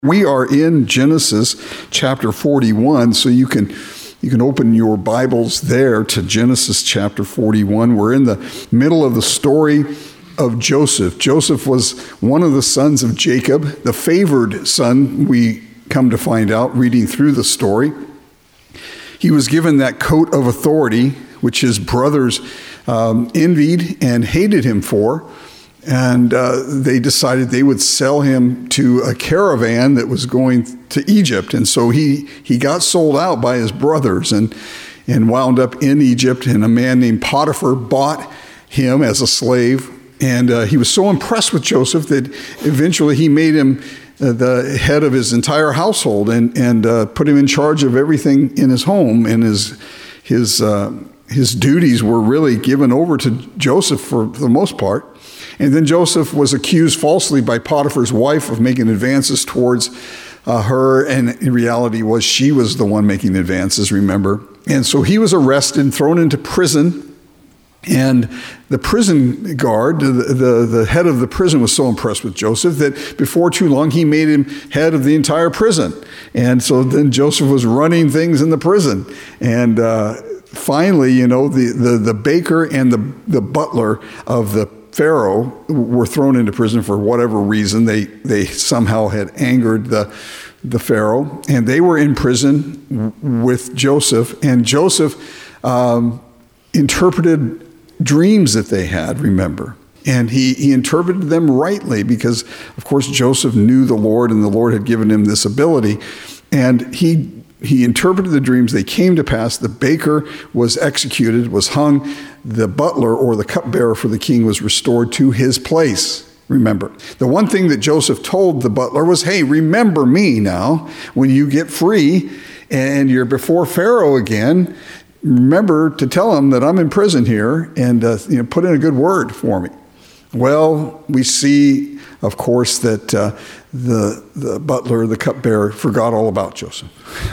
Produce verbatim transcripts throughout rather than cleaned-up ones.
We are in Genesis chapter forty-one, so you can you can open your Bibles there to Genesis chapter forty-one. We're in the middle of the story of Joseph. Joseph was one of the sons of Jacob, the favored son, we come to find out reading through the story. He was given that coat of authority, which his brothers um, envied and hated him for. And uh, they decided they would sell him to a caravan that was going to Egypt. And so he, he got sold out by his brothers and, and wound up in Egypt. And a man named Potiphar bought him as a slave. And uh, he was so impressed with Joseph that eventually he made him uh, the head of his entire household and, and uh, put him in charge of everything in his home. And his, his, uh, his duties were really given over to Joseph for the most part. And then Joseph was accused falsely by Potiphar's wife of making advances towards uh, her, and in reality was she was the one making advances, remember? And so he was arrested and thrown into prison, and the prison guard, the, the, the head of the prison, was so impressed with Joseph that before too long he made him head of the entire prison. And so then Joseph was running things in the prison. And uh, finally, you know, the, the, the baker and the, the butler of the Pharaoh were thrown into prison for whatever reason. They they somehow had angered the, the Pharaoh, and they were in prison with Joseph. And Joseph um, interpreted dreams that they had, remember. And he, he interpreted them rightly because, of course, Joseph knew the Lord, and the Lord had given him this ability. And he He interpreted the dreams. They came to pass. The baker was executed, was hung. The butler, or the cupbearer for the king, was restored to his place. Remember, the one thing that Joseph told the butler was, hey, remember me now when you get free and you're before Pharaoh again. Remember to tell him that I'm in prison here and uh, you know, put in a good word for me. Well, we see, of course, that uh, the the butler, the cupbearer, forgot all about Joseph.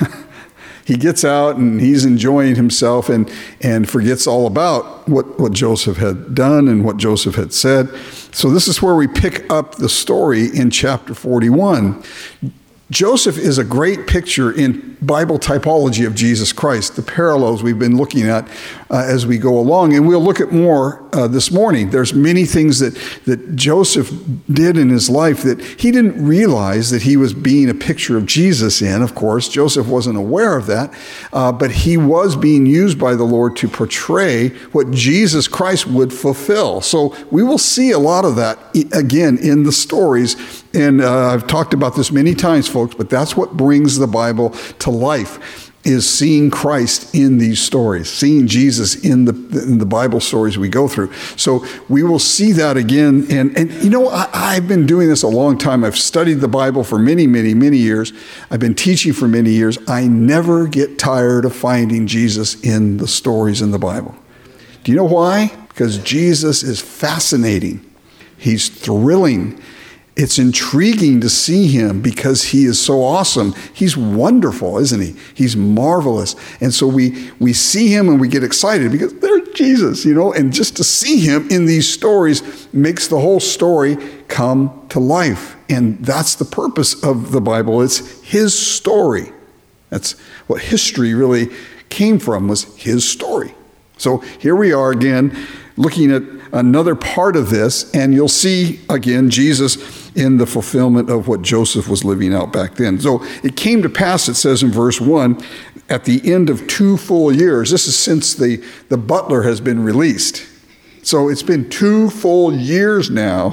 He gets out and he's enjoying himself and, and forgets all about what, what Joseph had done and what Joseph had said. So this is where we pick up the story in chapter forty-one. Joseph is a great picture in Bible typology of Jesus Christ, the parallels we've been looking at uh, as we go along. And we'll look at more uh, this morning. There's many things that, that Joseph did in his life that he didn't realize that he was being a picture of Jesus in. Of course, Joseph wasn't aware of that, uh, but he was being used by the Lord to portray what Jesus Christ would fulfill. So we will see a lot of that, again, in the stories. And uh, I've talked about this many times, folks, but that's what brings the Bible to life, is seeing Christ in these stories, seeing Jesus in the in the Bible stories we go through. So we will see that again. And, and you know, I, I've been doing this a long time. I've studied the Bible for many, many, many years. I've been teaching for many years. I never get tired of finding Jesus in the stories in the Bible. Do you know why? Because Jesus is fascinating. He's thrilling. It's intriguing to see him because he is so awesome. He's wonderful, isn't he? He's marvelous. And so we we see him and we get excited because there's Jesus, you know, and just to see him in these stories makes the whole story come to life. And that's the purpose of the Bible. It's his story. That's what history really came from, was his story. So here we are again, looking at another part of this, and you'll see again Jesus in the fulfillment of what Joseph was living out back then. So it came to pass, it says in verse one, at the end of two full years. This is since the, the butler has been released. So it's been two full years now.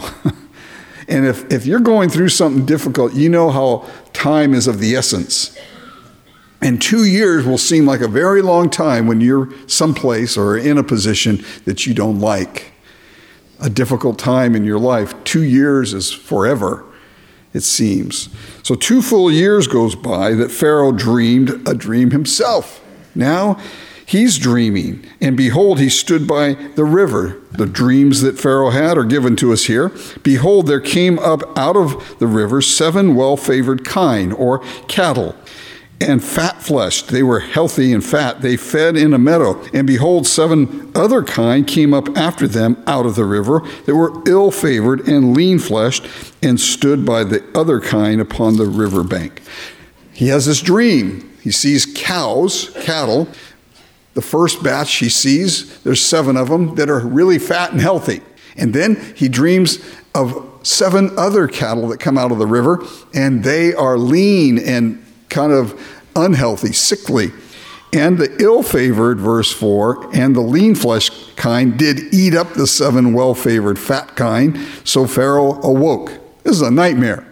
And if, if you're going through something difficult, you know how time is of the essence. And two years will seem like a very long time when you're someplace or in a position that you don't like. A difficult time in your life. Two years is forever, it seems. So two full years goes by that Pharaoh dreamed a dream himself. Now he's dreaming, and behold, he stood by the river. The dreams that Pharaoh had are given to us here. Behold, there came up out of the river seven well-favored kine, or cattle, and fat-fleshed. They were healthy and fat. They fed in a meadow. And behold, seven other kind came up after them out of the river. They were ill-favored and lean-fleshed and stood by the other kind upon the river bank. He has this dream. He sees cows, cattle. The first batch he sees, there's seven of them that are really fat and healthy. And then he dreams of seven other cattle that come out of the river, and they are lean and kind of unhealthy, sickly. And the ill-favored, verse four, and the lean-fleshed kind did eat up the seven well-favored fat kind. So Pharaoh awoke. This is a nightmare.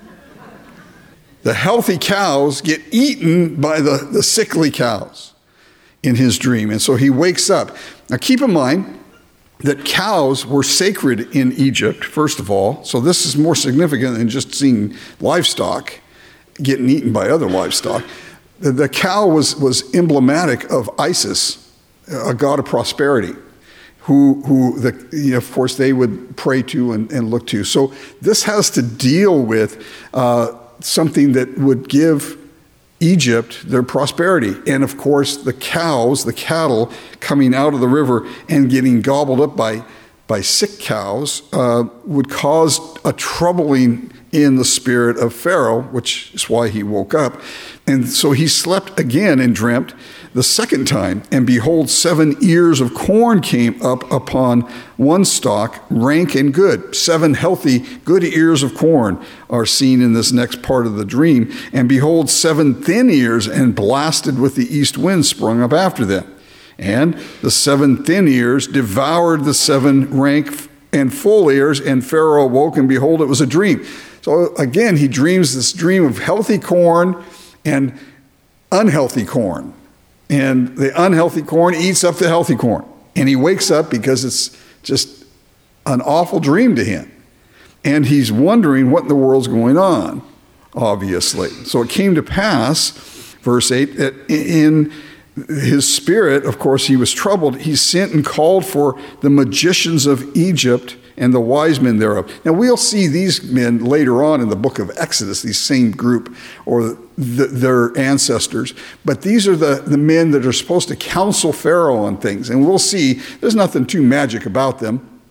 The healthy cows get eaten by the, the sickly cows in his dream. And so he wakes up. Now keep in mind that cows were sacred in Egypt, first of all. So this is more significant than just seeing livestock getting eaten by other livestock. The, the cow was, was emblematic of Isis, a god of prosperity, who, who the, you know, of course, they would pray to and, and look to. So this has to deal with uh, something that would give Egypt their prosperity. And of course, the cows, the cattle coming out of the river and getting gobbled up by, by sick cows uh, would cause a troubling in the spirit of Pharaoh, which is why he woke up. And so he slept again and dreamt the second time. And behold, seven ears of corn came up upon one stalk, rank and good. Seven healthy, good ears of corn are seen in this next part of the dream. And behold, seven thin ears and blasted with the east wind sprung up after them. And the seven thin ears devoured the seven rank and full ears, and Pharaoh awoke, and behold, it was a dream. So again, he dreams this dream of healthy corn and unhealthy corn. And the unhealthy corn eats up the healthy corn. And he wakes up because it's just an awful dream to him. And he's wondering what in the world's going on, obviously. So it came to pass, verse eight, that in his spirit, of course, he was troubled. He sent and called for the magicians of Egypt and the wise men thereof. Now, we'll see these men later on in the book of Exodus, these same group or the, their ancestors. But these are the, the men that are supposed to counsel Pharaoh on things. And we'll see there's nothing too magic about them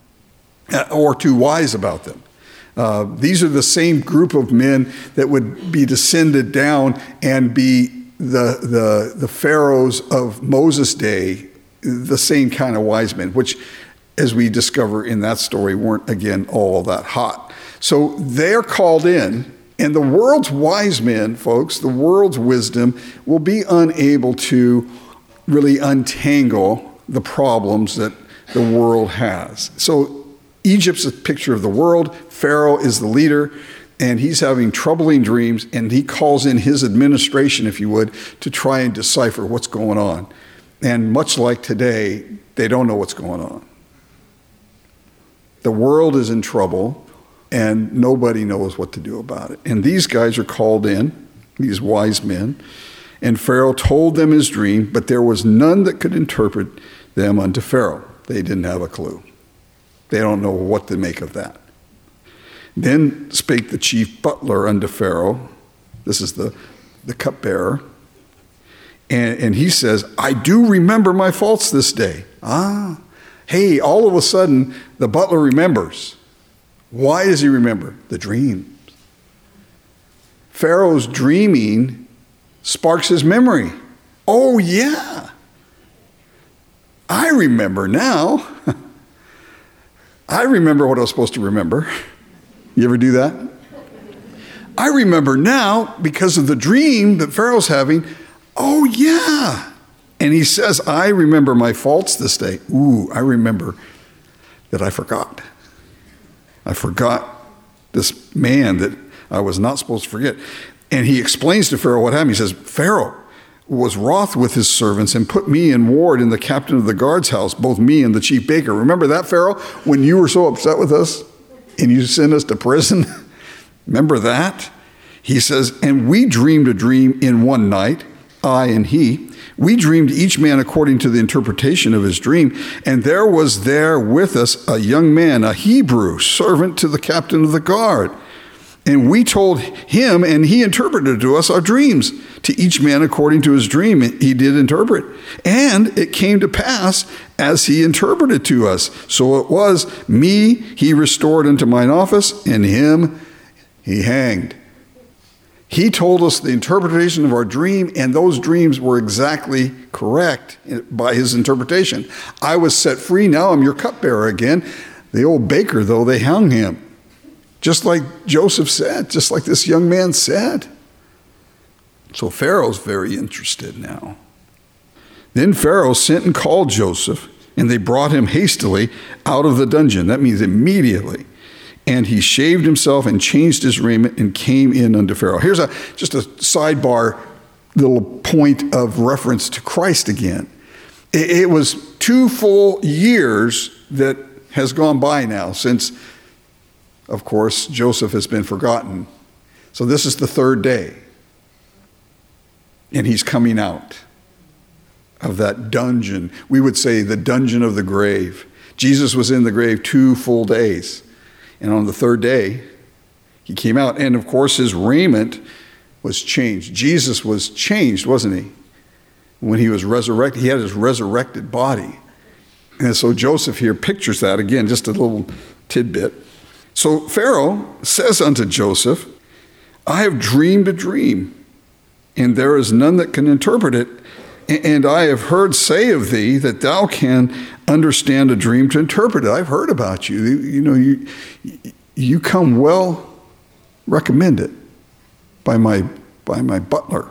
or too wise about them. Uh, these are the same group of men that would be descended down and be the, the, the pharaohs of Moses' day, the same kind of wise men, which, as we discover in that story, weren't, again, all that hot. So they're called in, and the world's wise men, folks, the world's wisdom, will be unable to really untangle the problems that the world has. So Egypt's a picture of the world. Pharaoh is the leader, and he's having troubling dreams, and he calls in his administration, if you would, to try and decipher what's going on. And much like today, they don't know what's going on. The world is in trouble, and nobody knows what to do about it. And these guys are called in, these wise men, and Pharaoh told them his dream, but there was none that could interpret them unto Pharaoh. They didn't have a clue. They don't know what to make of that. Then spake the chief butler unto Pharaoh, this is the, the cupbearer, and, and he says, I do remember my faults this day. Ah, hey, all of a sudden, the butler remembers. Why does he remember? The dreams. Pharaoh's dreaming sparks his memory. Oh, yeah. I remember now. I remember what I was supposed to remember. You ever do that? I remember now because of the dream that Pharaoh's having. Oh, yeah. And he says, I remember my faults this day. Ooh, I remember that I forgot. I forgot this man that I was not supposed to forget. And he explains to Pharaoh what happened. He says, Pharaoh was wroth with his servants and put me in ward in the captain of the guard's house, both me and the chief baker. Remember that, Pharaoh, when you were so upset with us and you sent us to prison? Remember that? He says, and we dreamed a dream in one night, I and he. We dreamed each man according to the interpretation of his dream. And there was there with us a young man, a Hebrew, servant to the captain of the guard. And we told him, and he interpreted to us our dreams. To each man according to his dream he did interpret. And it came to pass as he interpreted to us. So it was me he restored into mine office, and him he hanged. He told us the interpretation of our dream, and those dreams were exactly correct by his interpretation. I was set free. Now I'm your cupbearer again. The old baker, though, they hung him. Just like Joseph said, just like this young man said. So Pharaoh's very interested now. Then Pharaoh sent and called Joseph, and they brought him hastily out of the dungeon. That means immediately. And he shaved himself and changed his raiment and came in unto Pharaoh. Here's a just a sidebar little point of reference to Christ again. It, it was two full years that has gone by now since, of course, Joseph has been forgotten. So this is the third day. And he's coming out of that dungeon. We would say the dungeon of the grave. Jesus was in the grave two full days. And on the third day, he came out. And of course, his raiment was changed. Jesus was changed, wasn't he? When he was resurrected, he had his resurrected body. And so Joseph here pictures that. Again, just a little tidbit. So Pharaoh says unto Joseph, I have dreamed a dream, and there is none that can interpret it. And I have heard say of thee that thou can understand a dream to interpret it. I've heard about you. You know, you you come well recommended by my by my butler.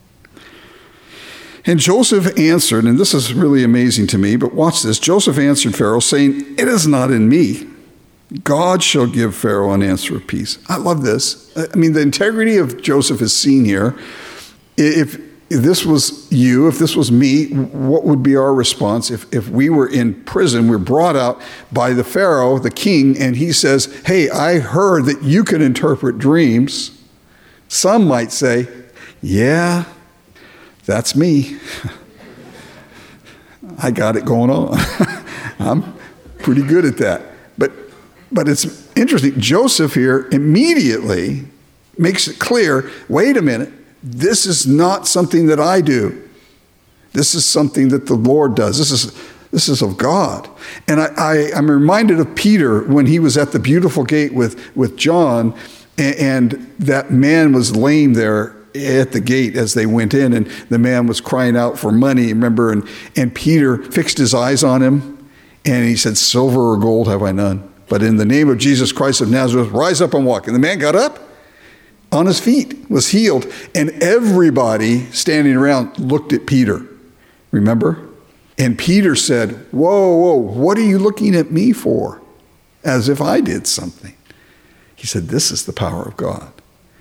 And Joseph answered, and this is really amazing to me, but watch this. Joseph answered Pharaoh, saying, it is not in me. God shall give Pharaoh an answer of peace. I love this. I mean, the integrity of Joseph is seen here. If If this was you, if this was me, what would be our response if, if we were in prison, we're brought out by the Pharaoh, the king, and he says, hey, I heard that you can interpret dreams. Some might say, yeah, that's me. I got it going on. I'm pretty good at that. But, but it's interesting. Joseph here immediately makes it clear, wait a minute. This is not something that I do. This is something that the Lord does. This is this is of God. And I, I, I'm reminded of Peter when he was at the beautiful gate with, with John, and, and that man was lame there at the gate as they went in, and the man was crying out for money, remember? And, and Peter fixed his eyes on him, and he said, silver or gold have I none. But in the name of Jesus Christ of Nazareth, rise up and walk. And the man got up on his feet, was healed, and everybody standing around looked at Peter. Remember? And Peter said, whoa, whoa, what are you looking at me for? As if I did something. He said, this is the power of God.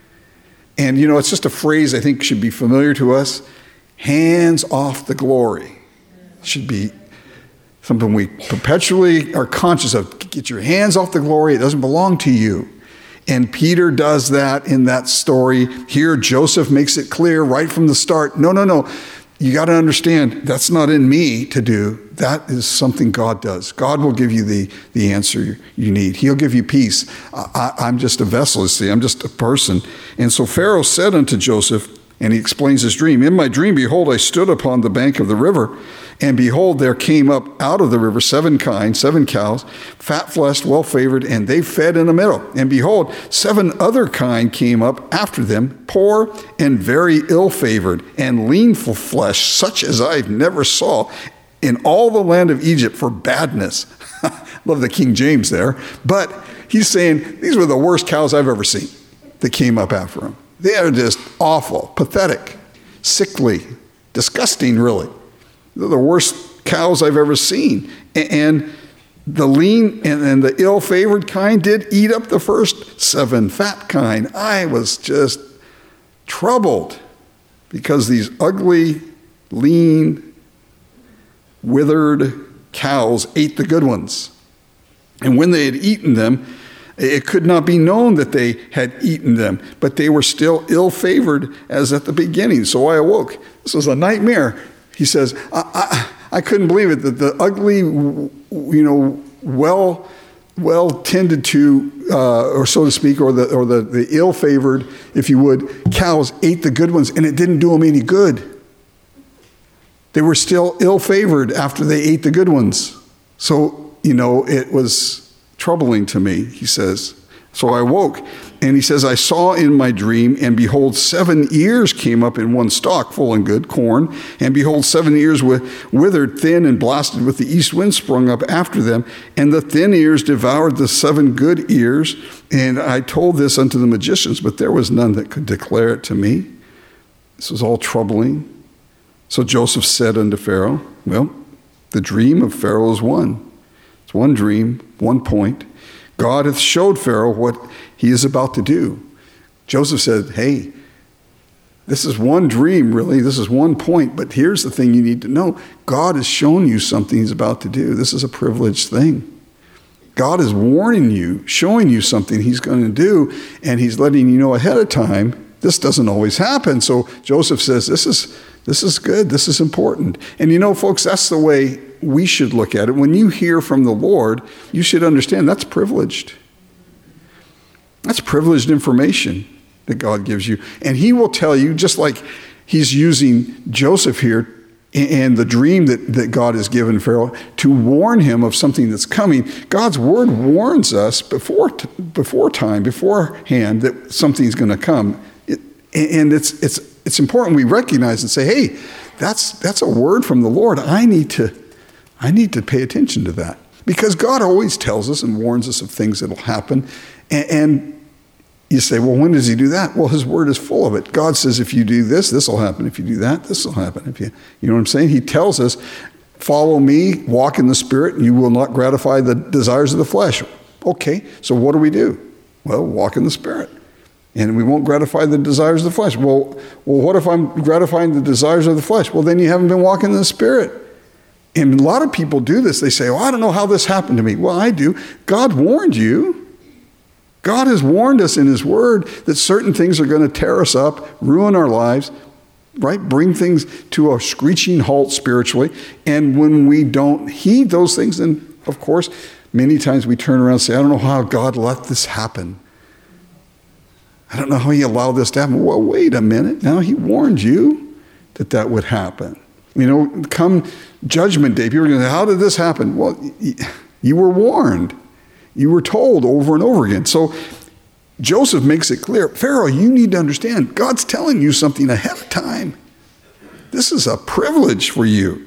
And you know, it's just a phrase I think should be familiar to us. Hands off the glory. Should be something we perpetually are conscious of. Get your hands off the glory. It doesn't belong to you. And Peter does that in that story. Here, Joseph makes it clear right from the start. No, no, no. You got to understand, that's not in me to do. That is something God does. God will give you the, the answer you need. He'll give you peace. I, I'm just a vessel, you see. I'm just a person. And so Pharaoh said unto Joseph, and he explains his dream, in my dream, behold, I stood upon the bank of the river, and behold, there came up out of the river seven kine, seven cows, fat-fleshed, well-favored, and they fed in the middle. And behold, seven other kine came up after them, poor and very ill-favored, and lean for flesh, such as I never saw in all the land of Egypt for badness. Love the King James there. But he's saying, these were the worst cows I've ever seen that came up after him. They are just awful, pathetic, sickly, disgusting, really. They're the worst cows I've ever seen. And the lean and the ill-favored kind did eat up the first seven fat kind. I was just troubled because these ugly, lean, withered cows ate the good ones. And when they had eaten them, it could not be known that they had eaten them, but they were still ill-favored as at the beginning. So I awoke. This was a nightmare. He says, I, I, I couldn't believe it, that the ugly, you know, well well, tended to, uh, or so to speak, or the or the, the ill-favored, if you would, cows ate the good ones, and it didn't do them any good. They were still ill-favored after they ate the good ones. So, you know, it was troubling to me, he says. So I woke, and he says, I saw in my dream, and behold, seven ears came up in one stalk, full and good, corn. And behold, seven ears with withered, thin, and blasted with the east wind sprung up after them. And the thin ears devoured the seven good ears. And I told this unto the magicians, but there was none that could declare it to me. This was all troubling. So Joseph said unto Pharaoh, well, the dream of Pharaoh is one. It's one dream, one point. God hath showed Pharaoh what he is about to do. Joseph said, hey, this is one dream, really. This is one point. But here's the thing you need to know. God has shown you something he's about to do. This is a privileged thing. God is warning you, showing you something he's going to do, and he's letting you know ahead of time. This doesn't always happen. So Joseph says, this is this is good. This is important. And you know, folks, that's the way we should look at it. When you hear from the Lord, you should understand that's privileged. That's privileged information that God gives you. And he will tell you, just like he's using Joseph here and the dream that, that God has given Pharaoh to warn him of something that's coming. God's word warns us before before time, beforehand, that something's going to come. It, and it's it's it's important we recognize and say, hey, that's that's a word from the Lord. I need to I need to pay attention to that. Because God always tells us and warns us of things that will happen. And, and you say, well, when does he do that? Well, his word is full of it. God says, if you do this, this will happen. If you do that, this will happen. If you, you know what I'm saying? He tells us, follow me, walk in the Spirit, and you will not gratify the desires of the flesh. Okay, so what do we do? Well, walk in the Spirit. And we won't gratify the desires of the flesh. Well, well, what if I'm gratifying the desires of the flesh? Well, then you haven't been walking in the Spirit. And a lot of people do this. They say, oh, I don't know how this happened to me. Well, I do. God warned you. God has warned us in his word that certain things are going to tear us up, ruin our lives, right? Bring things to a screeching halt spiritually. And when we don't heed those things, then, of course, many times we turn around and say, I don't know how God let this happen. I don't know how he allowed this to happen. Well, wait a minute. Now he warned you that that would happen. You know, come judgment day, people are going to say, how did this happen? Well, you were warned. You were told over and over again. So Joseph makes it clear, Pharaoh, you need to understand, God's telling you something ahead of time. This is a privilege for you.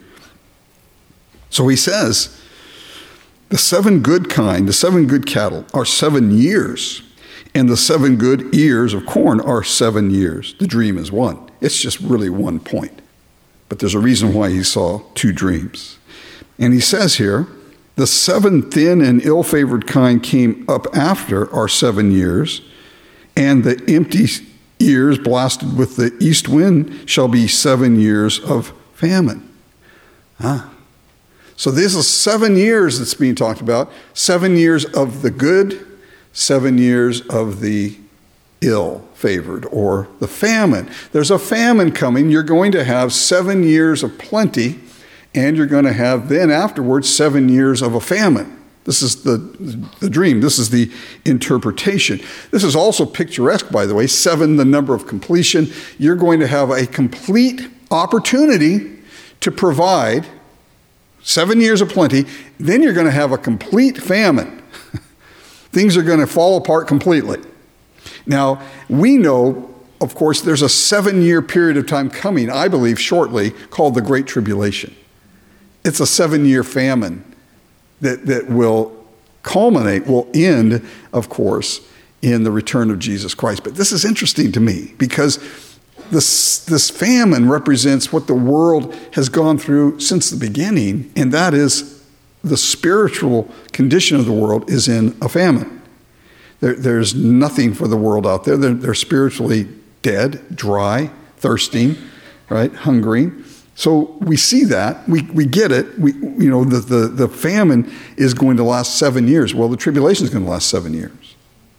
So he says, the seven good kind, the seven good cattle are seven years, and the seven good ears of corn are seven years. The dream is one. It's just really one point. But there's a reason why he saw two dreams. And he says here, the seven thin and ill-favored kind came up after our seven years, and the empty ears blasted with the east wind shall be seven years of famine. Ah. So this is seven years that's being talked about. Seven years of the good, seven years of the ill-favored, or the famine. There's a famine coming. You're going to have seven years of plenty, and you're going to have then afterwards seven years of a famine. This is the, the dream. This is the interpretation. This is also picturesque, by the way. Seven, the number of completion. You're going to have a complete opportunity to provide seven years of plenty. Then you're going to have a complete famine. Things are going to fall apart completely. Now, we know, of course, there's a seven-year period of time coming, I believe, shortly, called the Great Tribulation. It's a seven-year famine that, that will culminate, will end, of course, in the return of Jesus Christ. But this is interesting to me because this, this famine represents what the world has gone through since the beginning, and that is the spiritual condition of the world is in a famine. There, there's nothing for the world out there. They're, they're spiritually dead, dry, thirsting, right, hungry. So we see that. We we get it. We you know the, the, the famine is going to last seven years. Well, the tribulation is going to last seven years.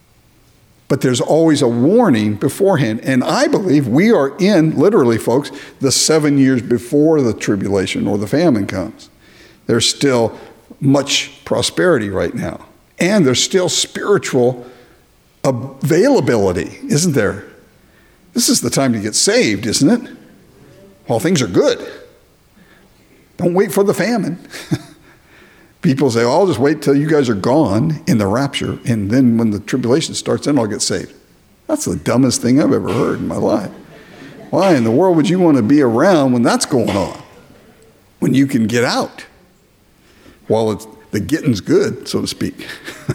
But there's always a warning beforehand. And I believe we are in, literally, folks, the seven years before the tribulation or the famine comes. There's still much prosperity right now. And there's still spiritual availability, isn't there? This is the time to get saved, isn't it? While things are good. Don't wait for the famine. People say, oh, I'll just wait till you guys are gone in the rapture, and then when the tribulation starts, then I'll get saved. That's the dumbest thing I've ever heard in my life. Why in the world would you want to be around when that's going on? When you can get out while it's, the getting's good, so to speak.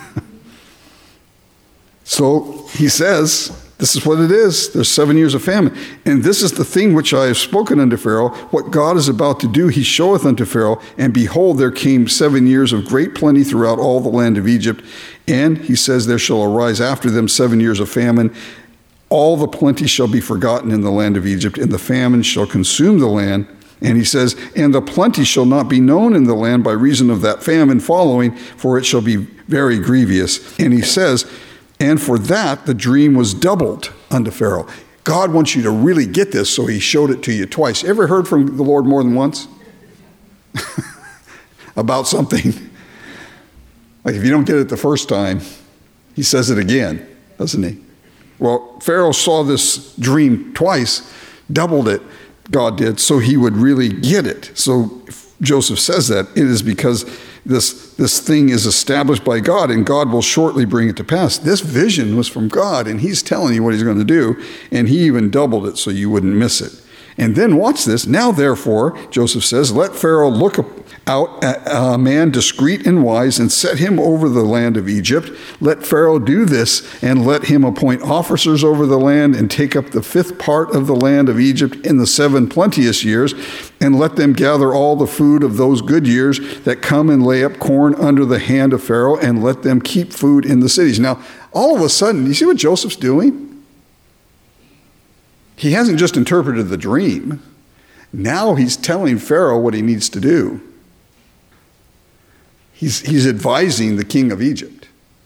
So he says, this is what it is. There's seven years of famine. And this is the thing which I have spoken unto Pharaoh. What God is about to do, he showeth unto Pharaoh. And behold, there came seven years of great plenty throughout all the land of Egypt. And he says, there shall arise after them seven years of famine. All the plenty shall be forgotten in the land of Egypt, and the famine shall consume the land. And he says, and the plenty shall not be known in the land by reason of that famine following, for it shall be very grievous. And he says, and for that the dream was doubled unto Pharaoh. God wants you to really get this, so he showed it to you twice. Ever heard from the Lord more than once? About something? Like if you don't get it the first time, he says it again, doesn't he? Well, Pharaoh saw this dream twice, doubled it, God did, so he would really get it. So Joseph says that it is because this, this thing is established by God, and God will shortly bring it to pass. This vision was from God, and he's telling you what he's going to do, and he even doubled it so you wouldn't miss it. And then watch this. Now, therefore, Joseph says, let Pharaoh look out at a man discreet and wise and set him over the land of Egypt. Let Pharaoh do this, and let him appoint officers over the land and take up the fifth part of the land of Egypt in the seven plenteous years, and let them gather all the food of those good years that come and lay up corn under the hand of Pharaoh, and let them keep food in the cities. Now, all of a sudden, you see what Joseph's doing? He hasn't just interpreted the dream. Now he's telling Pharaoh what he needs to do. He's, he's advising the king of Egypt.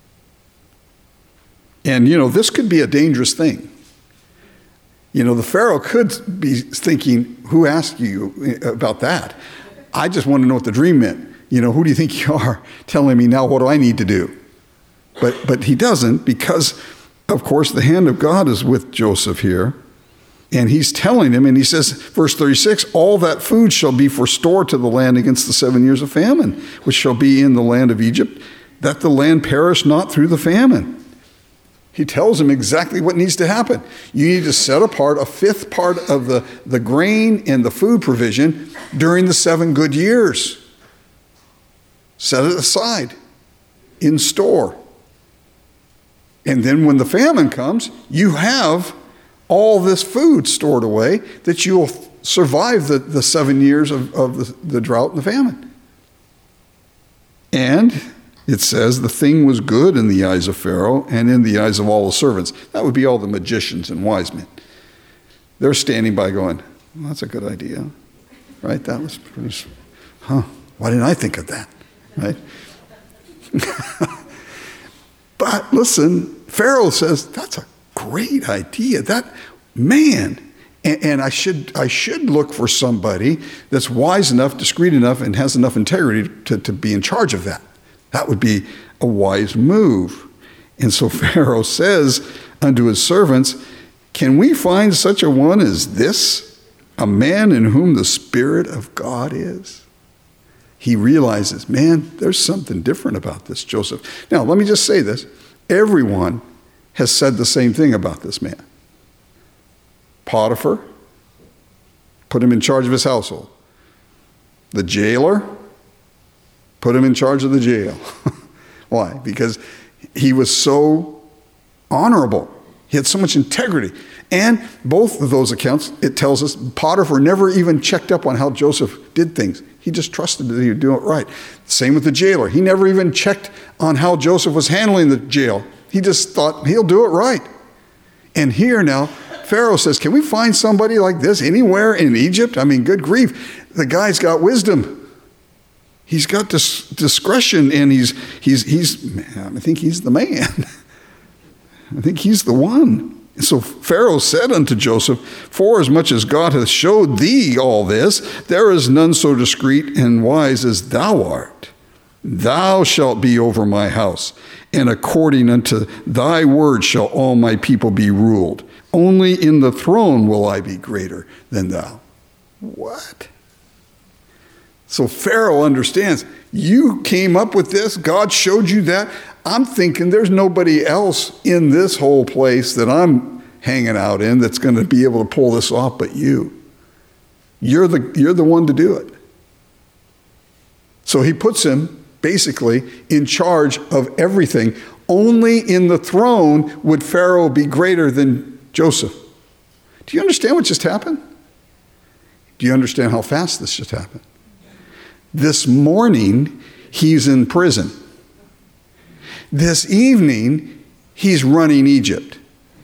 And, you know, this could be a dangerous thing. You know, the Pharaoh could be thinking, who asked you about that? I just want to know what the dream meant. You know, who do you think you are telling me now what do I need to do? But, but he doesn't, because, of course, the hand of God is with Joseph here. And he's telling him, and he says, verse thirty-six, all that food shall be for store to the land against the seven years of famine, which shall be in the land of Egypt, that the land perish not through the famine. He tells him exactly what needs to happen. You need to set apart a fifth part of the, the grain and the food provision during the seven good years. Set it aside in store. And then when the famine comes, you have all this food stored away that you will survive the, the seven years of, of the, the drought and the famine. And it says the thing was good in the eyes of Pharaoh and in the eyes of all the servants. That would be all the magicians and wise men. They're standing by going, well, that's a good idea, right? That was pretty, huh, why didn't I think of that, right? But listen, Pharaoh says, that's a great idea. That, man, and, and I should I should look for somebody that's wise enough, discreet enough, and has enough integrity to, to be in charge of that. That would be a wise move. And so Pharaoh says unto his servants, can we find such a one as this, a man in whom the Spirit of God is? He realizes, man, there's something different about this Joseph. Now, let me just say this. Everyone has said the same thing about this man. Potiphar, put him in charge of his household. The jailer, put him in charge of the jail. Why? Because he was so honorable. He had so much integrity. And both of those accounts, it tells us Potiphar never even checked up on how Joseph did things. He just trusted that he would do it right. Same with the jailer. He never even checked on how Joseph was handling the jail. He just thought he'll do it right. And here now, Pharaoh says, can we find somebody like this anywhere in Egypt? I mean, good grief. The guy's got wisdom. He's got dis- discretion, and he's, he's, he's, I think he's the man. I think he's the one. And so Pharaoh said unto Joseph, forasmuch as God hath showed thee all this, there is none so discreet and wise as thou art. Thou shalt be over my house, and according unto thy word shall all my people be ruled. Only in the throne will I be greater than thou. What? So Pharaoh understands, you came up with this, God showed you that. I'm thinking there's nobody else in this whole place that I'm hanging out in that's going to be able to pull this off but you. You're the, you're the one to do it. So he puts him basically in charge of everything. Only in the throne would Pharaoh be greater than Joseph. Do you understand what just happened? Do you understand how fast this just happened? This morning, he's in prison. This evening, he's running Egypt.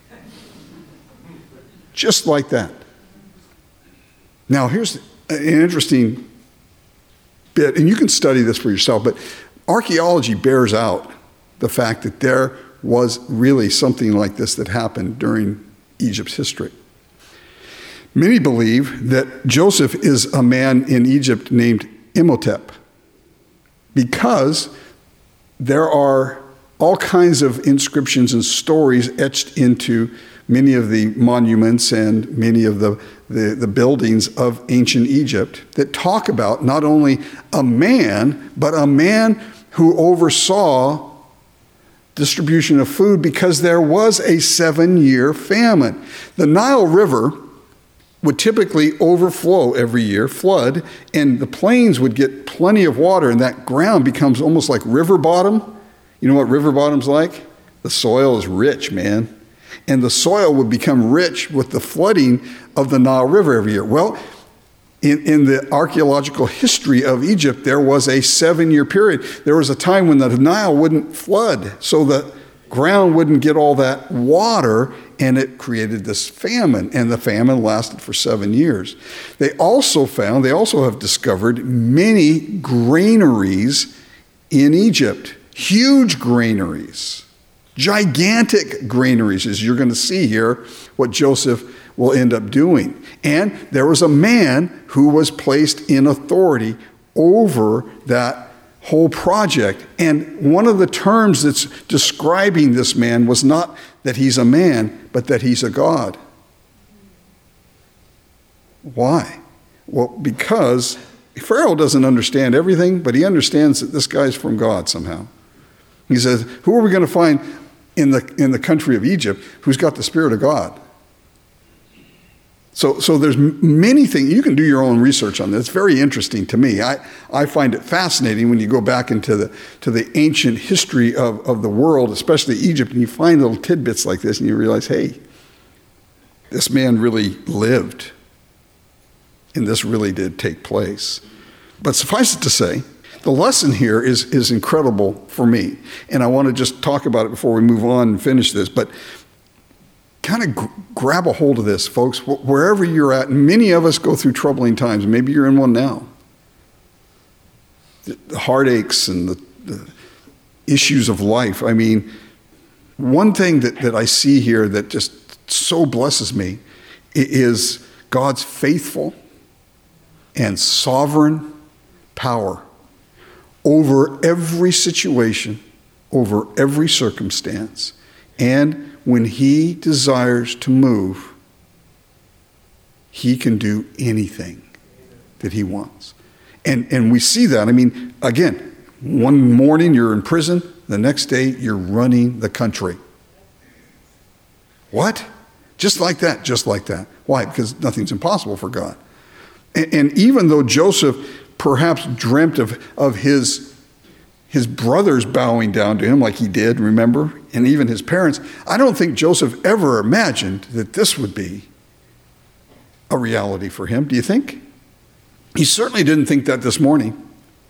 Just like that. Now, here's an interesting bit, and you can study this for yourself, but archaeology bears out the fact that there was really something like this that happened during Egypt's history. Many believe that Joseph is a man in Egypt named Imhotep, because there are all kinds of inscriptions and stories etched into many of the monuments and many of the, the, the buildings of ancient Egypt that talk about not only a man, but a man who oversaw distribution of food, because there was a seven-year famine. The Nile River would typically overflow every year, flood, and the plains would get plenty of water, and that ground becomes almost like river bottom. You know what river bottom's like? The soil is rich, man. And the soil would become rich with the flooding of the Nile River every year. Well, in, in the archaeological history of Egypt, there was a seven-year period. There was a time when the Nile wouldn't flood, so the ground wouldn't get all that water, and it created this famine, and the famine lasted for seven years. They also found, they also have discovered many granaries in Egypt, huge granaries, gigantic granaries, as you're going to see here, what Joseph will end up doing. And there was a man who was placed in authority over that whole project. And one of the terms that's describing this man was not that he's a man, but that he's a god. Why? Well, because Pharaoh doesn't understand everything, but he understands that this guy's from God somehow. He says, who are we going to find in the in the country of Egypt who's got the Spirit of God? So, so there's many things. You can do your own research on this. It's very interesting to me. I, I find it fascinating when you go back into the to the ancient history of, of the world, especially Egypt, and you find little tidbits like this, and you realize, hey, this man really lived, and this really did take place. But suffice it to say, the lesson here is, is incredible for me, and I want to just talk about it before we move on and finish this, but kind of g- grab a hold of this, folks, Wh- wherever you're at. Many of us go through troubling times. Maybe you're in one now. The, the heartaches and the, the issues of life. I mean, one thing that, that I see here that just so blesses me is God's faithful and sovereign power over every situation, over every circumstance. And when he desires to move, he can do anything that he wants. And and we see that. I mean, again, one morning you're in prison, the next day you're running the country. What? Just like that, just like that. Why? Because nothing's impossible for God. And, and even though Joseph perhaps dreamt of, of his his brothers bowing down to him like he did, remember? And even his parents. I don't think Joseph ever imagined that this would be a reality for him. Do you think? He certainly didn't think that this morning.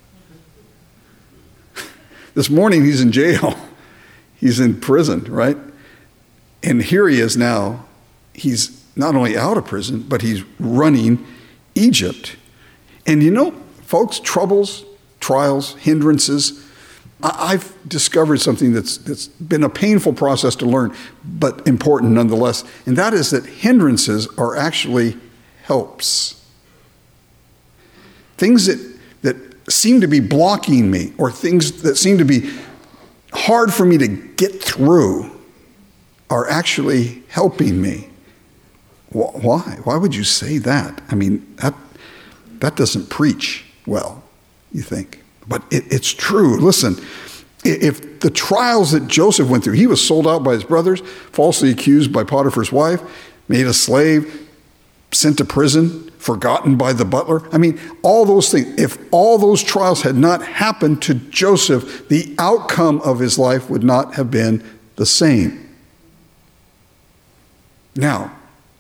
This morning he's in jail. He's in prison, right? And here he is now. He's not only out of prison, but he's running Egypt. And you know, folks, troubles, trials, hindrances, I've discovered something that's that's been a painful process to learn, but important nonetheless, and that is that hindrances are actually helps. Things that, that seem to be blocking me, or things that seem to be hard for me to get through, are actually helping me. Why? Why would you say that? I mean, that that doesn't preach well, you think. But it, it's true. Listen, if the trials that Joseph went through, he was sold out by his brothers, falsely accused by Potiphar's wife, made a slave, sent to prison, forgotten by the butler. I mean, all those things. If all those trials had not happened to Joseph, the outcome of his life would not have been the same. Now,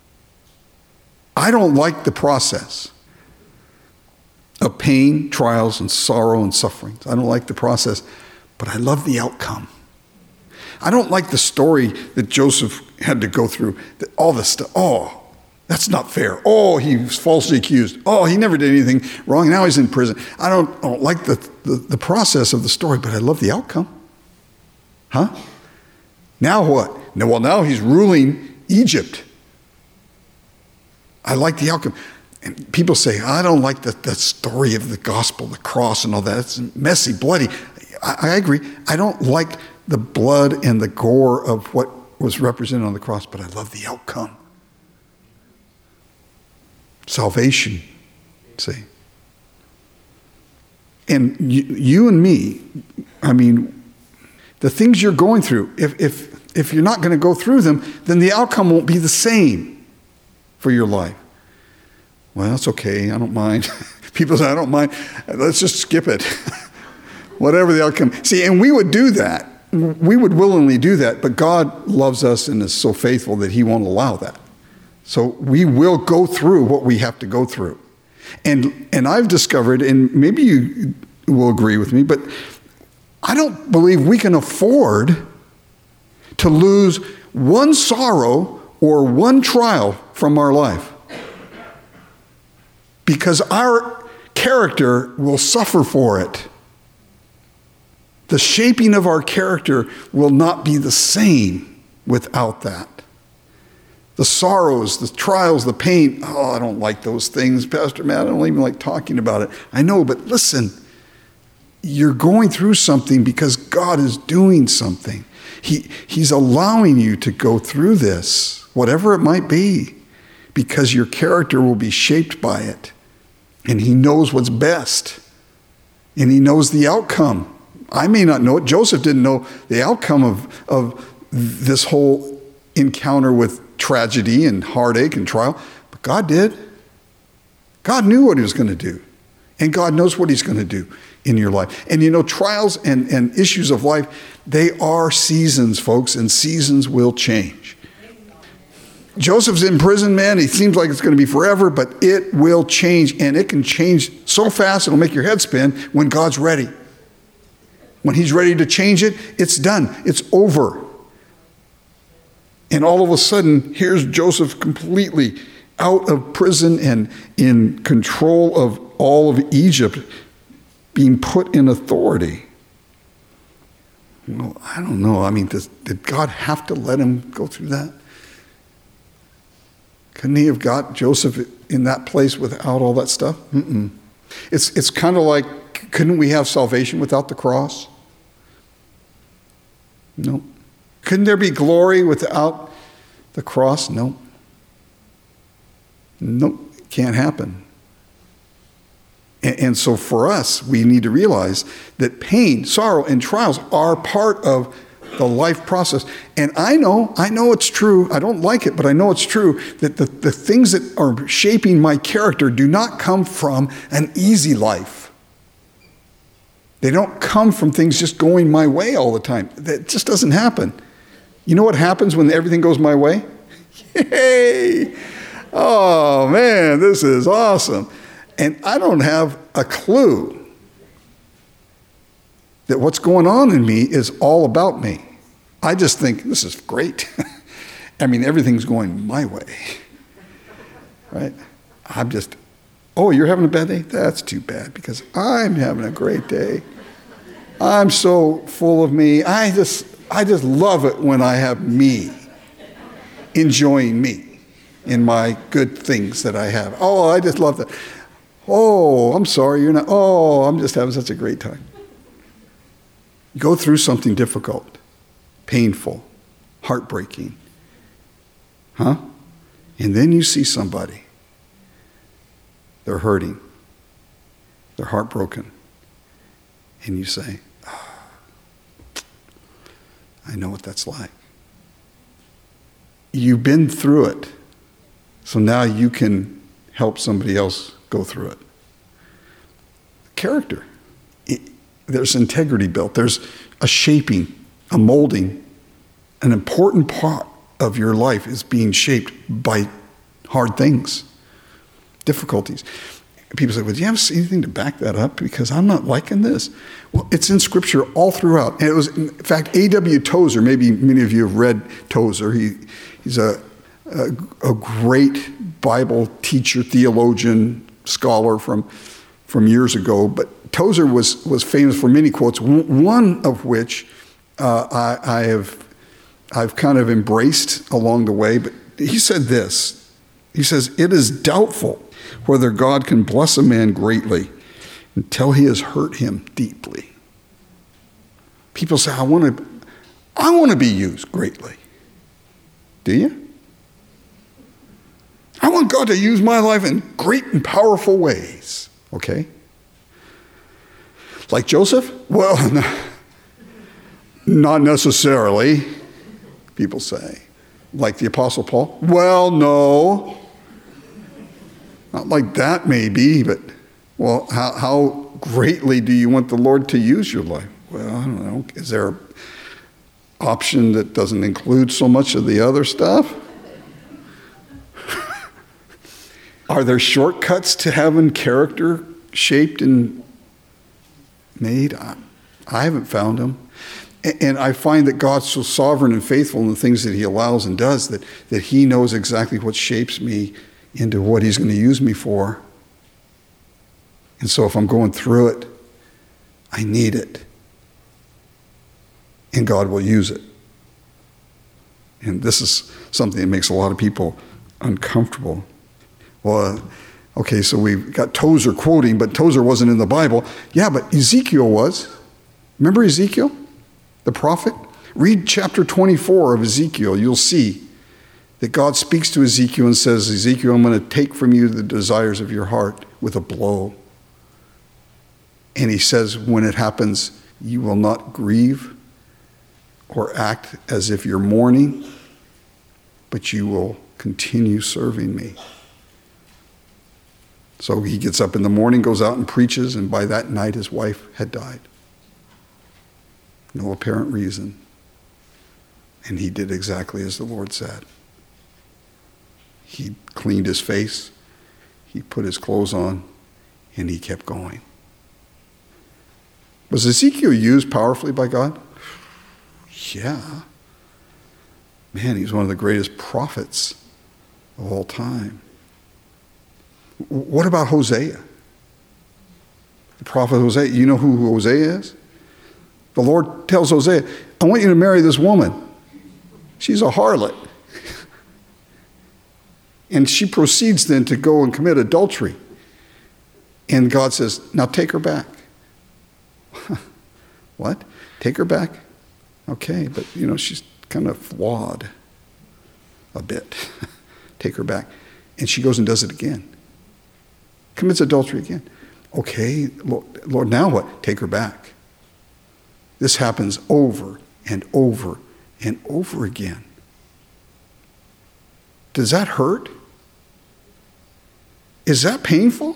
I don't like the process of pain, trials, and sorrow and sufferings. I don't like the process, but I love the outcome. I don't like the story that Joseph had to go through, all this stuff. Oh, that's not fair. Oh, he was falsely accused. Oh, he never did anything wrong. Now he's in prison. I don't, I don't like the, the, the process of the story, but I love the outcome. Huh? Now what? Now, well, now he's ruling Egypt. I like the outcome. And people say, I don't like the, the story of the gospel, the cross and all that. It's messy, bloody. I, I agree. I don't like the blood and the gore of what was represented on the cross, but I love the outcome. Salvation, see. And you, you and me, I mean, the things you're going through, if if if you're not going to go through them, then the outcome won't be the same for your life. Well, that's okay. I don't mind. People say, I don't mind. Let's just skip it. Whatever the outcome. See, and we would do that. We would willingly do that, but God loves us and is so faithful that he won't allow that. So we will go through what we have to go through. And and I've discovered, and maybe you will agree with me, but I don't believe we can afford to lose one sorrow or one trial from our life, because our character will suffer for it. The shaping of our character will not be the same without that. The sorrows, the trials, the pain. Oh, I don't like those things, Pastor Matt. I don't even like talking about it. I know, but listen, you're going through something because God is doing something. He, he's allowing you to go through this, whatever it might be, because your character will be shaped by it. And he knows what's best. And he knows the outcome. I may not know it. Joseph didn't know the outcome of, of this whole encounter with tragedy and heartache and trial, but God did. God knew what he was going to do, and God knows what he's going to do in your life. And you know, trials and, and issues of life, they are seasons, folks, and seasons will change. Joseph's in prison, man. It seems like it's going to be forever, but it will change, and it can change so fast it'll make your head spin when God's ready. When he's ready to change it, it's done. It's over. And all of a sudden, here's Joseph completely out of prison and in control of all of Egypt, being put in authority. Well, I don't know. I mean, does, did God have to let him go through that? Couldn't he have got Joseph in that place without all that stuff? Mm-mm. It's, it's kind of like, couldn't we have salvation without the cross? No. Couldn't there be glory without the cross? No. No, it can't happen. And, and so for us, we need to realize that pain, sorrow, and trials are part of the life process. And I know, I know it's true. I don't like it, but I know it's true that the, the things that are shaping my character do not come from an easy life. They don't come from things just going my way all the time. That just doesn't happen. You know what happens when everything goes my way? Yay! Oh, man, this is awesome. And I don't have a clue that what's going on in me is all about me. I just think, this is great. I mean, everything's going my way. Right? I'm just, oh, you're having a bad day? That's too bad, because I'm having a great day. I'm so full of me. I just, I just love it when I have me, enjoying me in my good things that I have. Oh, I just love that. Oh, I'm sorry, you're not. Oh, I'm just having such a great time. Go through something difficult, painful, heartbreaking. Huh? And then you see somebody. They're hurting. They're heartbroken. And you say, oh, I know what that's like. You've been through it. So now you can help somebody else go through it. Character. It, there's integrity built. There's a shaping, a molding. An important part of your life is being shaped by hard things, difficulties. People say, well, do you have anything to back that up? Because I'm not liking this. Well, it's in Scripture all throughout. And it was, in fact, A W Tozer, maybe many of you have read Tozer. He, he's a, a, a great Bible teacher, theologian, scholar from, from years ago. But Tozer was, was famous for many quotes, one of which uh, I, I have I've kind of embraced along the way. But he said this. He says, it is doubtful whether God can bless a man greatly until he has hurt him deeply. People say, I want to, I want to be used greatly. Do you? I want God to use my life in great and powerful ways. Okay? Like Joseph? Well, not necessarily, people say. Like the Apostle Paul? Well, no. Not like that, maybe, but, well, how, how greatly do you want the Lord to use your life? Well, I don't know. Is there an option that doesn't include so much of the other stuff? Are there shortcuts to having character shaped and made? I, I haven't found them. And, and I find that God's so sovereign and faithful in the things that he allows and does that, that he knows exactly what shapes me into what he's going to use me for. And so if I'm going through it, I need it. And God will use it. And this is something that makes a lot of people uncomfortable. Well, uh, okay, so we've got Tozer quoting, but Tozer wasn't in the Bible. Yeah, but Ezekiel was. Remember Ezekiel, the prophet? Read chapter twenty-four of Ezekiel. You'll see that God speaks to Ezekiel and says, Ezekiel, I'm going to take from you the desires of your heart with a blow. And he says, when it happens, you will not grieve or act as if you're mourning, but you will continue serving me. So he gets up in the morning, goes out and preaches, and by that night his wife had died. No apparent reason. And he did exactly as the Lord said. He cleaned his face, he put his clothes on, and he kept going. Was Ezekiel used powerfully by God? Yeah. Man, he's one of the greatest prophets of all time. What about Hosea? The prophet Hosea. You know who Hosea is? The Lord tells Hosea, I want you to marry this woman. She's a harlot. And she proceeds then to go and commit adultery. And God says, now take her back. What? Take her back? Okay, but you know, she's kind of flawed a bit. Take her back. And she goes and does it again. Commits adultery again. Okay, Lord, Lord, now what? Take her back. This happens over and over and over again. Does that hurt? Is that painful?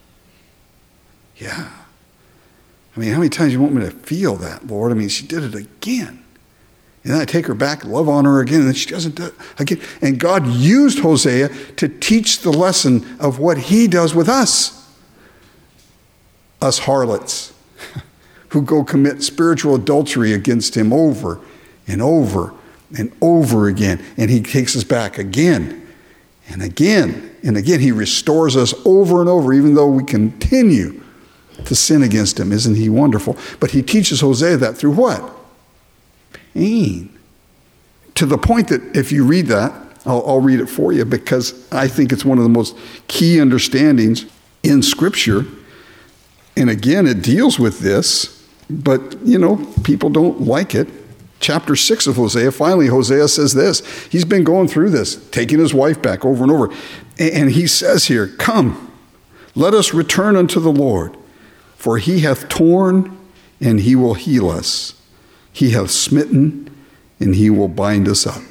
Yeah. I mean, how many times do you want me to feel that, Lord? I mean, she did it again. And then I take her back, love on her again, and then she doesn't do it again. And God used Hosea to teach the lesson of what he does with us. Us harlots who go commit spiritual adultery against him over and over and over again. And he takes us back again and again and again. He restores us over and over, even though we continue to sin against him. Isn't he wonderful? But he teaches Hosea that through what? Pain. To the point that if you read that, I'll, I'll read it for you because I think it's one of the most key understandings in Scripture. And again, it deals with this, but, you know, people don't like it. Chapter six of Hosea, finally, Hosea says this. He's been going through this, taking his wife back over and over. And he says here, "Come, let us return unto the Lord, for he hath torn, and he will heal us. He hath smitten, and he will bind us up."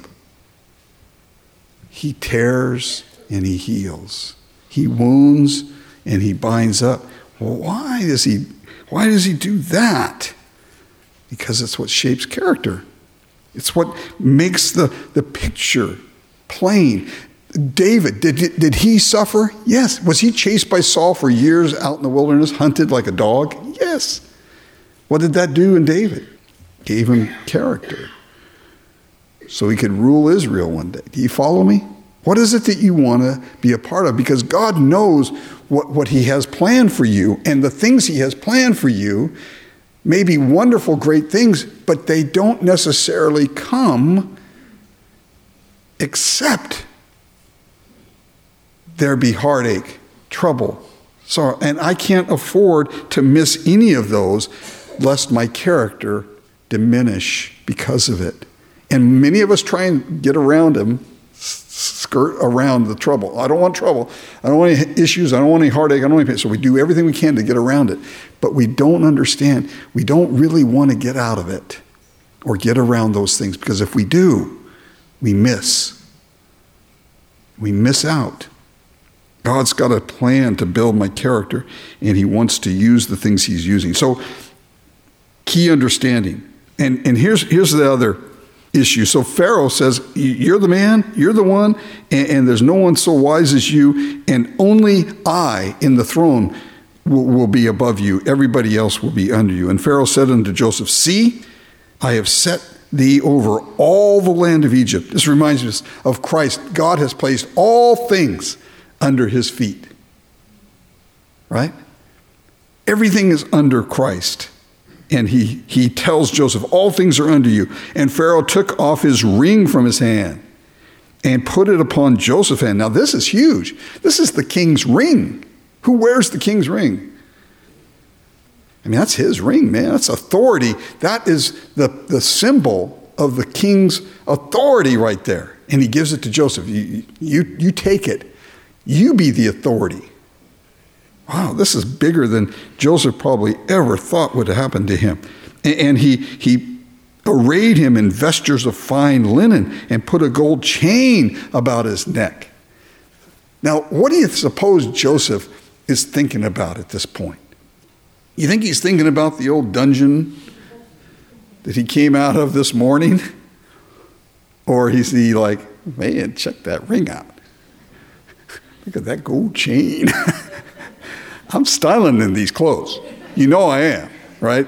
He tears, and he heals. He wounds, and he binds up. Well, why does he, why does he do that? Because it's what shapes character. It's what makes the, the picture plain. David, did, did he suffer? Yes. Was he chased by Saul for years out in the wilderness, hunted like a dog? Yes. What did that do in David? Gave him character, so he could rule Israel one day. Do you follow me? What is it that you want to be a part of? Because God knows what, what he has planned for you, and the things he has planned for you may be wonderful, great things, but they don't necessarily come except there be heartache, trouble, sorrow. And I can't afford to miss any of those lest my character diminish because of it. And many of us try and get around them, skirt around the trouble. I don't want trouble. I don't want any issues. I don't want any heartache. I don't want any pain. So we do everything we can to get around it. But we don't understand. We don't really want to get out of it or get around those things, because if we do, we miss. We miss out. God's got a plan to build my character, and he wants to use the things he's using. So, key understanding. And, and here's, here's the other issue. So Pharaoh says, you're the man, you're the one, and, and there's no one so wise as you, and only I in the throne will, will be above you. Everybody else will be under you. And Pharaoh said unto Joseph, see, I have set thee over all the land of Egypt. This reminds us of Christ. God has placed all things under his feet. Right? Everything is under Christ. And he, he tells Joseph, all things are under you. And Pharaoh took off his ring from his hand and put it upon Joseph's hand. Now this is huge. This is the king's ring. Who wears the king's ring? I mean, that's his ring, man. That's authority. That is the, the symbol of the king's authority right there. And he gives it to Joseph. You, you, you take it. You be the authority. Wow, this is bigger than Joseph probably ever thought would happen to him. And he, he arrayed him in vestures of fine linen and put a gold chain about his neck. Now, what do you suppose Joseph is thinking about at this point? You think he's thinking about the old dungeon that he came out of this morning? Or is he like, man, check that ring out. Look at that gold chain. I'm styling in these clothes. You know I am, right?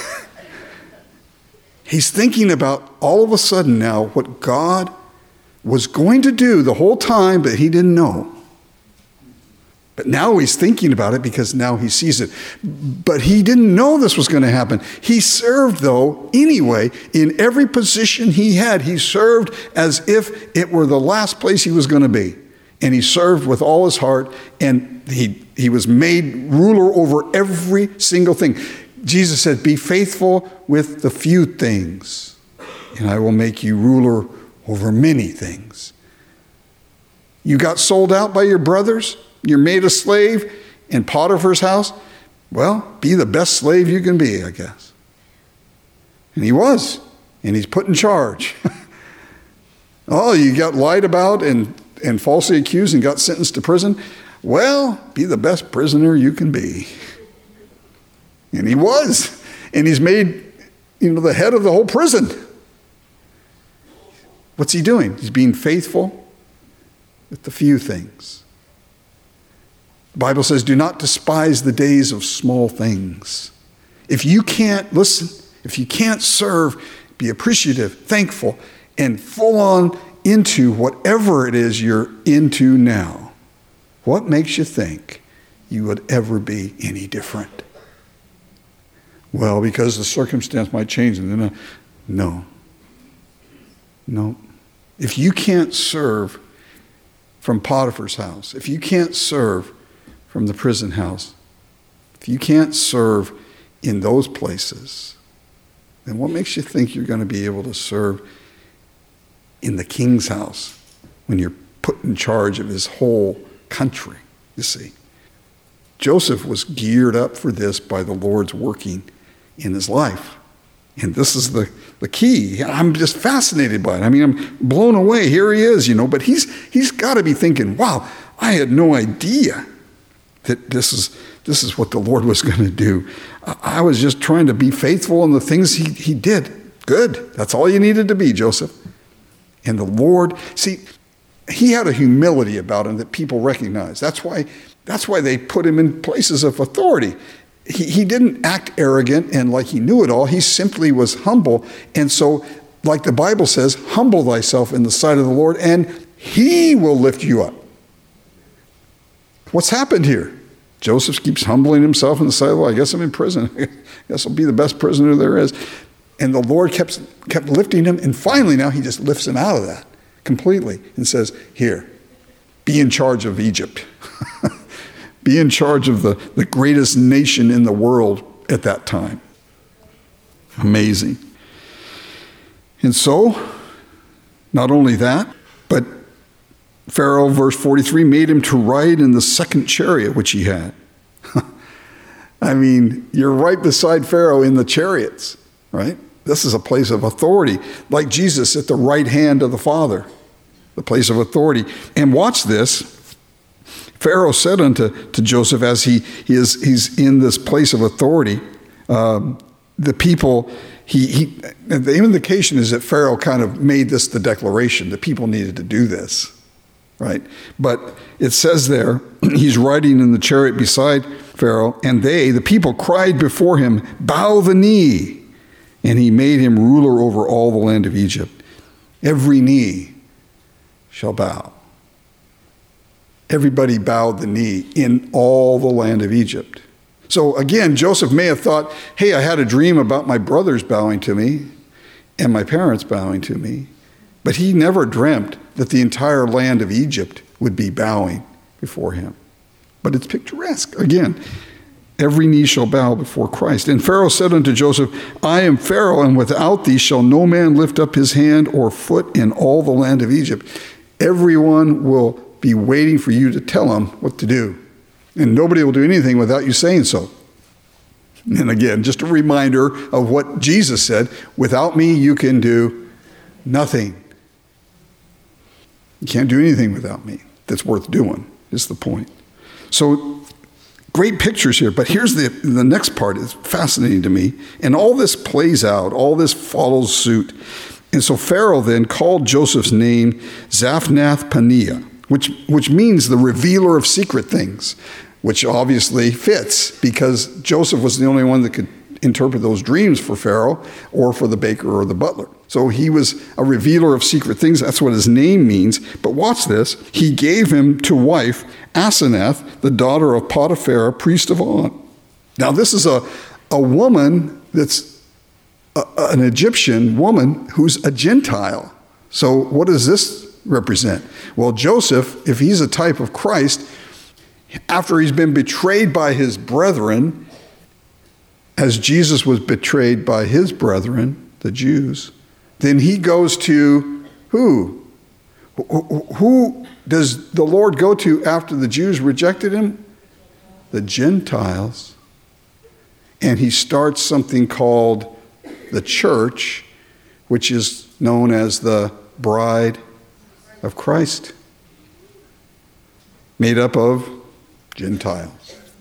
He's thinking about all of a sudden now what God was going to do the whole time, but he didn't know. But now he's thinking about it because now he sees it. But he didn't know this was going to happen. He served, though, anyway, in every position he had. He served as if it were the last place he was going to be. And he served with all his heart, and he, he was made ruler over every single thing. Jesus said, be faithful with the few things, and I will make you ruler over many things. You got sold out by your brothers? You're made a slave in Potiphar's house? Well, be the best slave you can be, I guess. And he was, and he's put in charge. Oh, you got lied about and and falsely accused and got sentenced to prison? Well, be the best prisoner you can be. And he was. And he's made, you know, the head of the whole prison. What's he doing? He's being faithful with the few things. The Bible says, do not despise the days of small things. If you can't, listen, if you can't serve, be appreciative, thankful, and full on into whatever it is you're into now. What makes you think you would ever be any different? Well, because the circumstance might change. And then, no. No. If you can't serve from Potiphar's house, if you can't serve from the prison house. If you can't serve in those places, then what makes you think you're going to be able to serve in the king's house when you're put in charge of his whole country, you see? Joseph was geared up for this by the Lord's working in his life. And this is the, the key. I'm just fascinated by it. I mean, I'm blown away. Here he is, you know, but he's he's got to be thinking, wow, I had no idea that this is this is what the Lord was going to do. I was just trying to be faithful in the things he, he did. Good. That's all you needed to be, Joseph. And the Lord, see, he had a humility about him that people recognized. That's why, that's why they put him in places of authority. He, he didn't act arrogant and like he knew it all. He simply was humble. And so, like the Bible says, humble thyself in the sight of the Lord, and he will lift you up. What's happened here? Joseph keeps humbling himself in the sight of the Lord. I guess I'm in prison. I guess I'll be the best prisoner there is. And the Lord kept, kept lifting him. And finally now he just lifts him out of that completely and says, here, be in charge of Egypt. Be in charge of the, the greatest nation in the world at that time. Amazing. And so, not only that, but Pharaoh, verse forty-three, made him to ride in the second chariot which he had. I mean, you're right beside Pharaoh in the chariots, right? This is a place of authority, like Jesus at the right hand of the Father, the place of authority. And watch this. Pharaoh said unto to Joseph, as he, he is he's in this place of authority, um, the people, he, he the indication is that Pharaoh kind of made this the declaration that people needed to do this, right? But it says there, he's riding in the chariot beside Pharaoh, and they, the people, cried before him, bow the knee. And he made him ruler over all the land of Egypt. Every knee shall bow. Everybody bowed the knee in all the land of Egypt. So again, Joseph may have thought, hey, I had a dream about my brothers bowing to me and my parents bowing to me. But he never dreamt that the entire land of Egypt would be bowing before him. But it's picturesque. Again, every knee shall bow before Christ. And Pharaoh said unto Joseph, I am Pharaoh, and without thee shall no man lift up his hand or foot in all the land of Egypt. Everyone will be waiting for you to tell him what to do. And nobody will do anything without you saying so. And again, just a reminder of what Jesus said, without me you can do nothing. You can't do anything without me that's worth doing, is the point. So, great pictures here, but here's the, the next part. It's fascinating to me. And all this plays out, all this follows suit. And so Pharaoh then called Joseph's name Zaphnath-Paneah, which, which means the revealer of secret things, which obviously fits because Joseph was the only one that could interpret those dreams for Pharaoh or for the baker or the butler. So he was a revealer of secret things. That's what his name means. But watch this. He gave him to wife Asenath, the daughter of Potiphar, priest of On. Now this is a, a woman that's a, an Egyptian woman who's a Gentile. So what does this represent? Well, Joseph, if he's a type of Christ, after he's been betrayed by his brethren, as Jesus was betrayed by his brethren, the Jews, then he goes to who? Who does the Lord go to after the Jews rejected him? The Gentiles. And he starts something called the church, which is known as the bride of Christ, made up of Gentiles.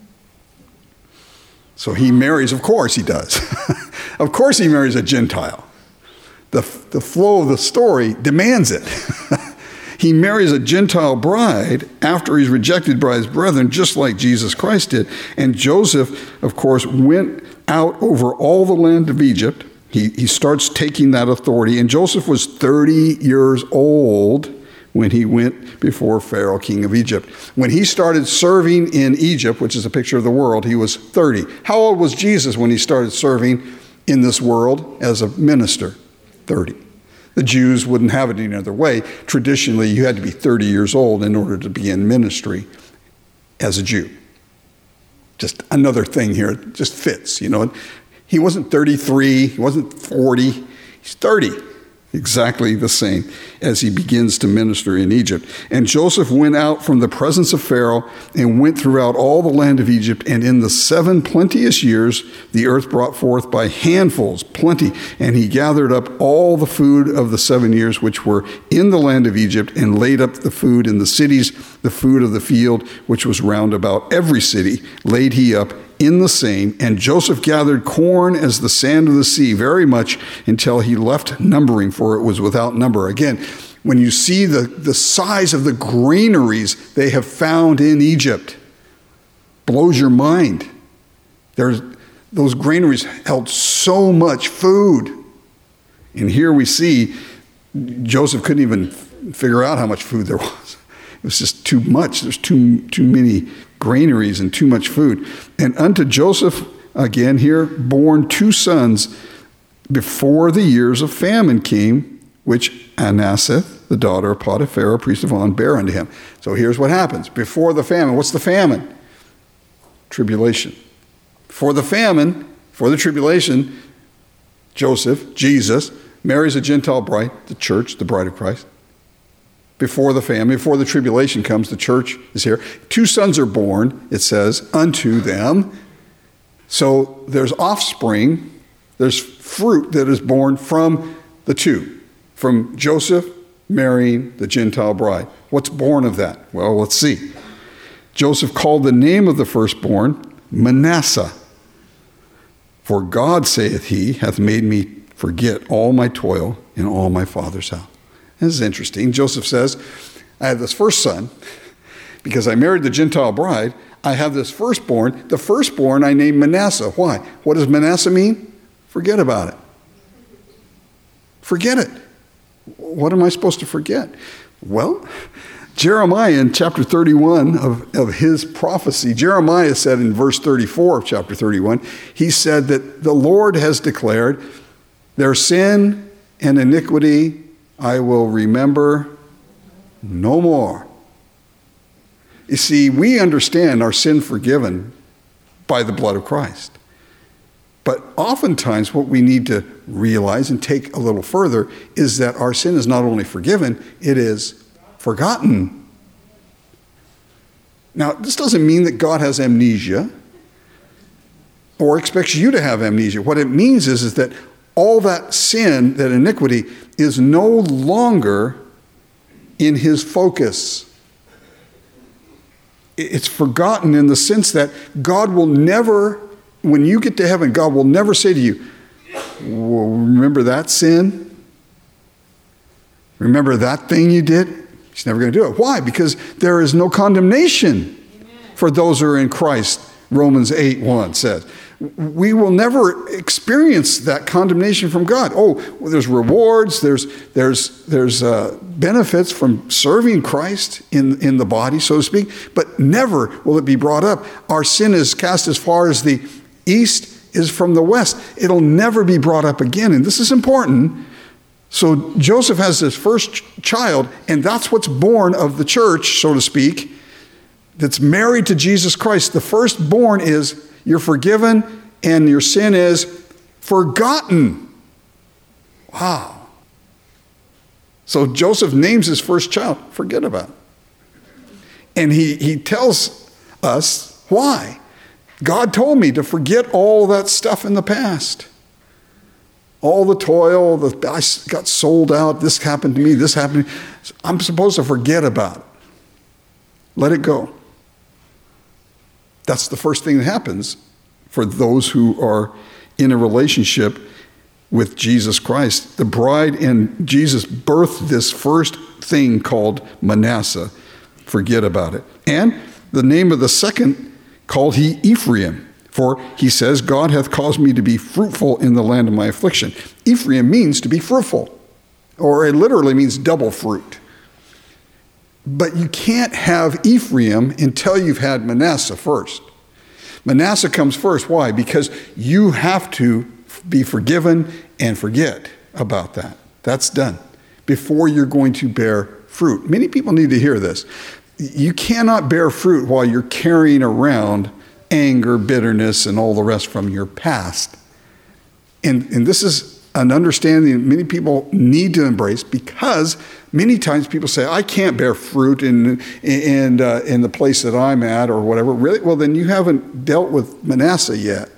So he marries, of course he does. Of course he marries a Gentile. The, the flow of the story demands it. He marries a Gentile bride after he's rejected by his brethren, just like Jesus Christ did. And Joseph, of course, went out over all the land of Egypt. He, he starts taking that authority. And Joseph was thirty years old when he went before Pharaoh, king of Egypt. When he started serving in Egypt, which is a picture of the world, he was thirty. How old was Jesus when he started serving in this world as a minister? thirty. The Jews wouldn't have it any other way. Traditionally, you had to be thirty years old in order to be in ministry as a Jew. just another thing here. It just fits, you know. He wasn't thirty-three, he wasn't forty, he's thirty. Exactly the same as he begins to minister in Egypt. And Joseph went out from the presence of Pharaoh and went throughout all the land of Egypt. And in the seven plenteous years, the earth brought forth by handfuls, plenty. And he gathered up all the food of the seven years which were in the land of Egypt and laid up the food in the cities, the food of the field, which was round about every city, laid he up in the same. And Joseph gathered corn as the sand of the sea, very much, until he left numbering, for it was without number. Again, when you see the, the size of the granaries they have found in Egypt, blows your mind. There's, those granaries held so much food. And here we see Joseph couldn't even figure out how much food there was. It was just too much. There's too, too many granaries and too much food. And unto Joseph, again here, born two sons before the years of famine came, which Anasseth, the daughter of Potiphar, priest of On, bare unto him. So here's what happens. Before the famine, what's the famine? Tribulation. Before the famine, for the tribulation, Joseph, Jesus, marries a Gentile bride, the church, the bride of Christ. Before the famine, before the tribulation comes, the church is here. Two sons are born, it says, unto them. So there's offspring, there's fruit that is born from the two, from Joseph marrying the Gentile bride. What's born of that? Well, let's see. Joseph called the name of the firstborn Manasseh. For God, saith he, hath made me forget all my toil in all my father's house. This is interesting. Joseph says, I have this first son, because I married the Gentile bride, I have this firstborn. The firstborn I named Manasseh. Why? What does Manasseh mean? Forget about it. Forget it. What am I supposed to forget? Well, Jeremiah in chapter thirty-one of, of his prophecy, Jeremiah said in verse thirty-four of chapter thirty-one, he said that the Lord has declared, their sin and iniquity I will remember no more. You see, we understand our sin forgiven by the blood of Christ. But oftentimes what we need to realize and take a little further is that our sin is not only forgiven, it is forgotten. Now, this doesn't mean that God has amnesia or expects you to have amnesia. What it means is, is that all that sin, that iniquity, is no longer in his focus. It's forgotten in the sense that God will never, when you get to heaven, God will never say to you, well, remember that sin? Remember that thing you did? He's never going to do it. Why? Because there is no condemnation for those who are in Christ, Romans eight one says. We will never experience that condemnation from God. Oh, well, there's rewards, there's there's there's uh, benefits from serving Christ in, in the body, so to speak, but never will it be brought up. Our sin is cast as far as the east is from the west. It'll never be brought up again, and this is important. So Joseph has this first child, and that's what's born of the church, so to speak, that's married to Jesus Christ. The firstborn is you're forgiven, and your sin is forgotten. Wow. So Joseph names his first child, forget about it. And he, he tells us why. God told me to forget all that stuff in the past. All the toil, the, I got sold out, this happened to me, this happened to me. I'm supposed to forget about it. Let it go. That's the first thing that happens for those who are in a relationship with Jesus Christ. The bride and Jesus birthed this first thing called Manasseh. Forget about it. And the name of the second called he Ephraim. For he says, God hath caused me to be fruitful in the land of my affliction. Ephraim means to be fruitful, or it literally means double fruit. But you can't have Ephraim until you've had Manasseh first. Manasseh comes first. Why? Because you have to be forgiven and forget about that. That's done before you're going to bear fruit. Many people need to hear this. You cannot bear fruit while you're carrying around anger, bitterness, and all the rest from your past. And, and this is an understanding that many people need to embrace, because many times people say, I can't bear fruit in, in, uh, in the place that I'm at or whatever. Really? Well, then you haven't dealt with Manasseh yet.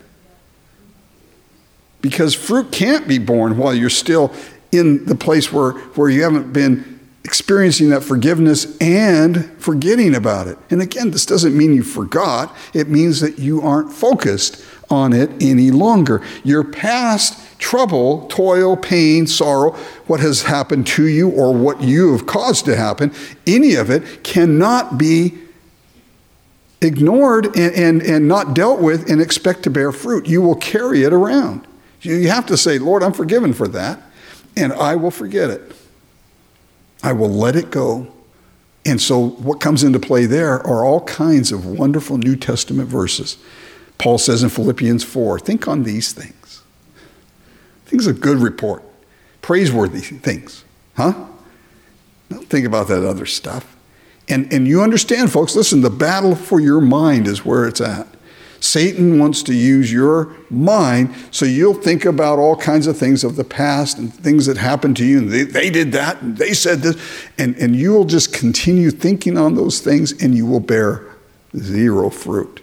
Because fruit can't be born while you're still in the place where, where you haven't been experiencing that forgiveness and forgetting about it. And again, this doesn't mean you forgot. It means that you aren't focused on it any longer. Your past trouble, toil, pain, sorrow, what has happened to you or what you have caused to happen, any of it cannot be ignored and, and, and not dealt with and expect to bear fruit. You will carry it around. You have to say, Lord, I'm forgiven for that, and I will forget it. I will let it go. And so what comes into play there are all kinds of wonderful New Testament verses. Paul says in Philippians four, think on these things. Things of good report. Praiseworthy things. Huh? Don't think about that other stuff. And, and you understand, folks, listen, the battle for your mind is where it's at. Satan wants to use your mind so you'll think about all kinds of things of the past and things that happened to you. And they, they did that and they said this. And, and you will just continue thinking on those things and you will bear zero fruit.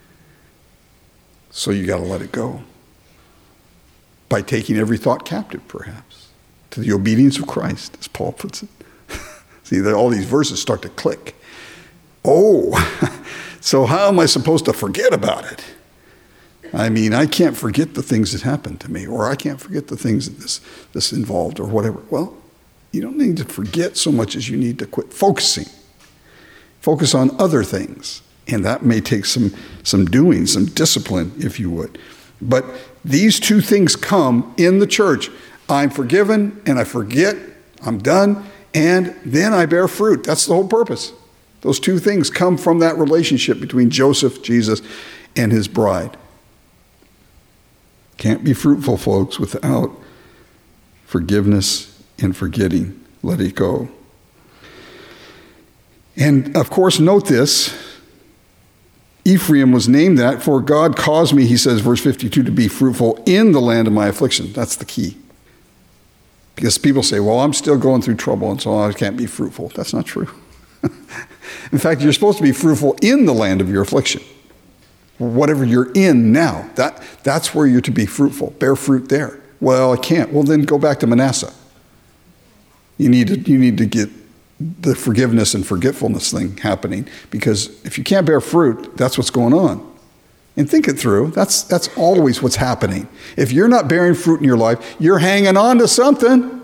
So you got to let it go. By taking every thought captive, perhaps, to the obedience of Christ, as Paul puts it. See, all these verses start to click. Oh, so how am I supposed to forget about it? I mean, I can't forget the things that happened to me, or I can't forget the things that this, this involved, or whatever. Well, you don't need to forget so much as you need to quit focusing. Focus on other things. And that may take some, some doing, some discipline, if you would. But these two things come in the church. I'm forgiven, and I forget, I'm done, and then I bear fruit. That's the whole purpose. Those two things come from that relationship between Joseph, Jesus, and his bride. Can't be fruitful, folks, without forgiveness and forgetting. Let it go. And, of course, note this. Ephraim was named that, for God caused me, he says, verse fifty-two, to be fruitful in the land of my affliction. That's the key. Because people say, well, I'm still going through trouble, and so I can't be fruitful. That's not true. In fact, you're supposed to be fruitful in the land of your affliction. Whatever you're in now, that, that's where you're to be fruitful. Bear fruit there. Well, I can't. Well, then go back to Manasseh. You need to, you need to get the forgiveness and forgetfulness thing happening, because if you can't bear fruit, that's what's going on. And think it through. That's, that's always what's happening. If you're not bearing fruit in your life, you're hanging on to something.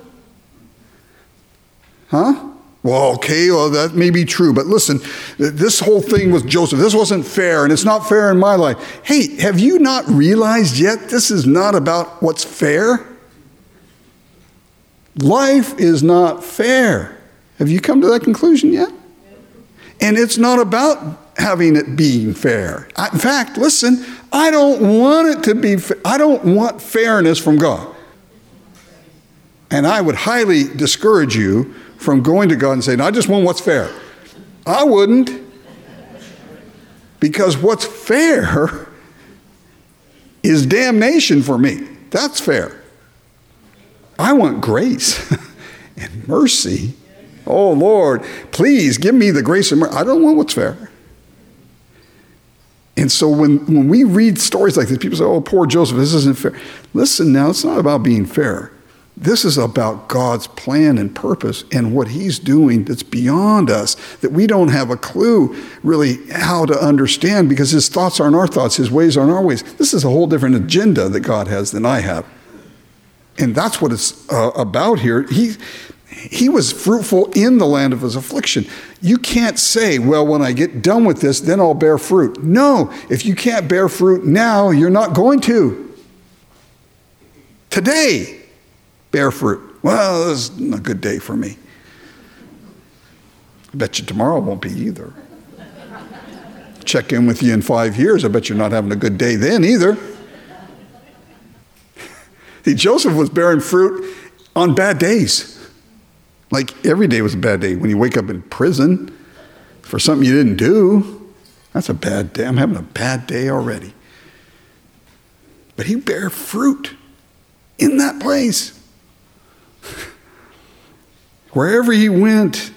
Huh? Well, okay, well, that may be true. But listen, this whole thing with Joseph, this wasn't fair, and it's not fair in my life. Hey, have you not realized yet this is not about what's fair? Life is not fair. Have you come to that conclusion yet? And it's not about having it being fair. I, in fact, listen, I don't want it to be, fa- I don't want fairness from God. And I would highly discourage you from going to God and saying, I just want what's fair. I wouldn't. Because what's fair is damnation for me. That's fair. I want grace and mercy. Oh, Lord, please give me the grace and mercy. I don't want what's fair. And so when, when we read stories like this, people say, oh, poor Joseph, this isn't fair. Listen now, it's not about being fair. This is about God's plan and purpose and what he's doing that's beyond us, that we don't have a clue really how to understand, because his thoughts aren't our thoughts, his ways aren't our ways. This is a whole different agenda that God has than I have. And that's what it's uh, about here. He, he was fruitful in the land of his affliction. You can't say, well, when I get done with this, then I'll bear fruit. No, if you can't bear fruit now, you're not going to. Today, bear fruit. Well, this isn't a good day for me. I bet you tomorrow won't be either. Check in with you in five years. I bet you're not having a good day then either. See, Joseph was bearing fruit on bad days. Like every day was a bad day. When you wake up in prison for something you didn't do. That's a bad day. I'm having a bad day already. But he bare fruit in that place. Wherever he went.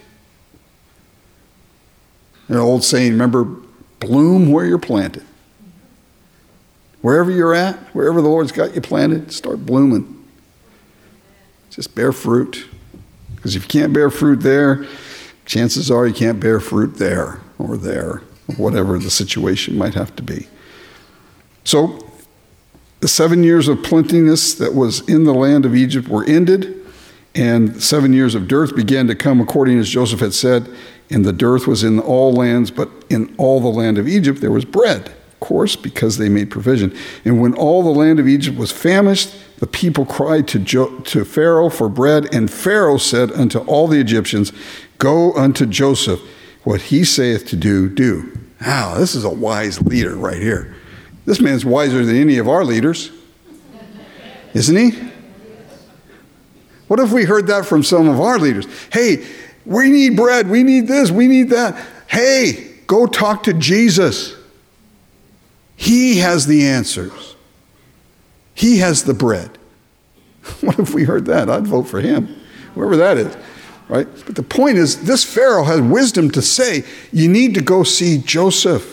An old saying, remember, bloom where you're planted. Wherever you're at, wherever the Lord's got you planted, start blooming. Just bear fruit. Because if you can't bear fruit there, chances are you can't bear fruit there or there, or whatever the situation might have to be. So, the seven years of plentiness that was in the land of Egypt were ended, and seven years of dearth began to come according as Joseph had said, and the dearth was in all lands, but in all the land of Egypt there was bread, of course, because they made provision. And when all the land of Egypt was famished, the people cried to, jo- to Pharaoh for bread, and Pharaoh said unto all the Egyptians, go unto Joseph, what he saith to do, do. Wow, this is a wise leader right here. This man's wiser than any of our leaders, isn't he? What if we heard that from some of our leaders? Hey, we need bread, we need this, we need that. Hey, go talk to Jesus. He has the answers. He has the bread. What if we heard that? I'd vote for him, whoever that is, right? But the point is, this Pharaoh has wisdom to say, you need to go see Joseph.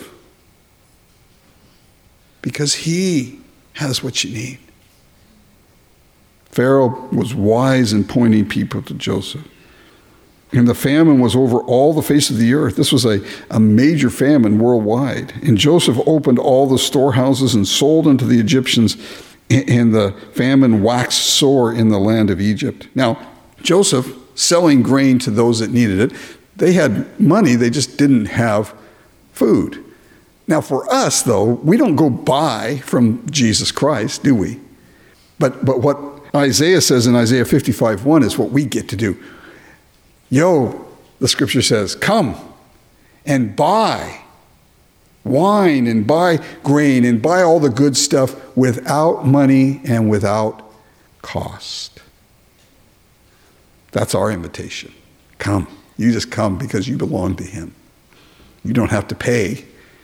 Because he has what you need. Pharaoh was wise in pointing people to Joseph. And the famine was over all the face of the earth. This was a, a major famine worldwide. And Joseph opened all the storehouses and sold unto the Egyptians, and the famine waxed sore in the land of Egypt. Now, Joseph, selling grain to those that needed it, they had money, they just didn't have food. Now, for us, though, we don't go buy from Jesus Christ, do we? But but what Isaiah says in Isaiah fifty-five one is what we get to do. Yo, the scripture says, come and buy wine and buy grain and buy all the good stuff without money and without cost. That's our invitation. Come. You just come because you belong to him. You don't have to pay.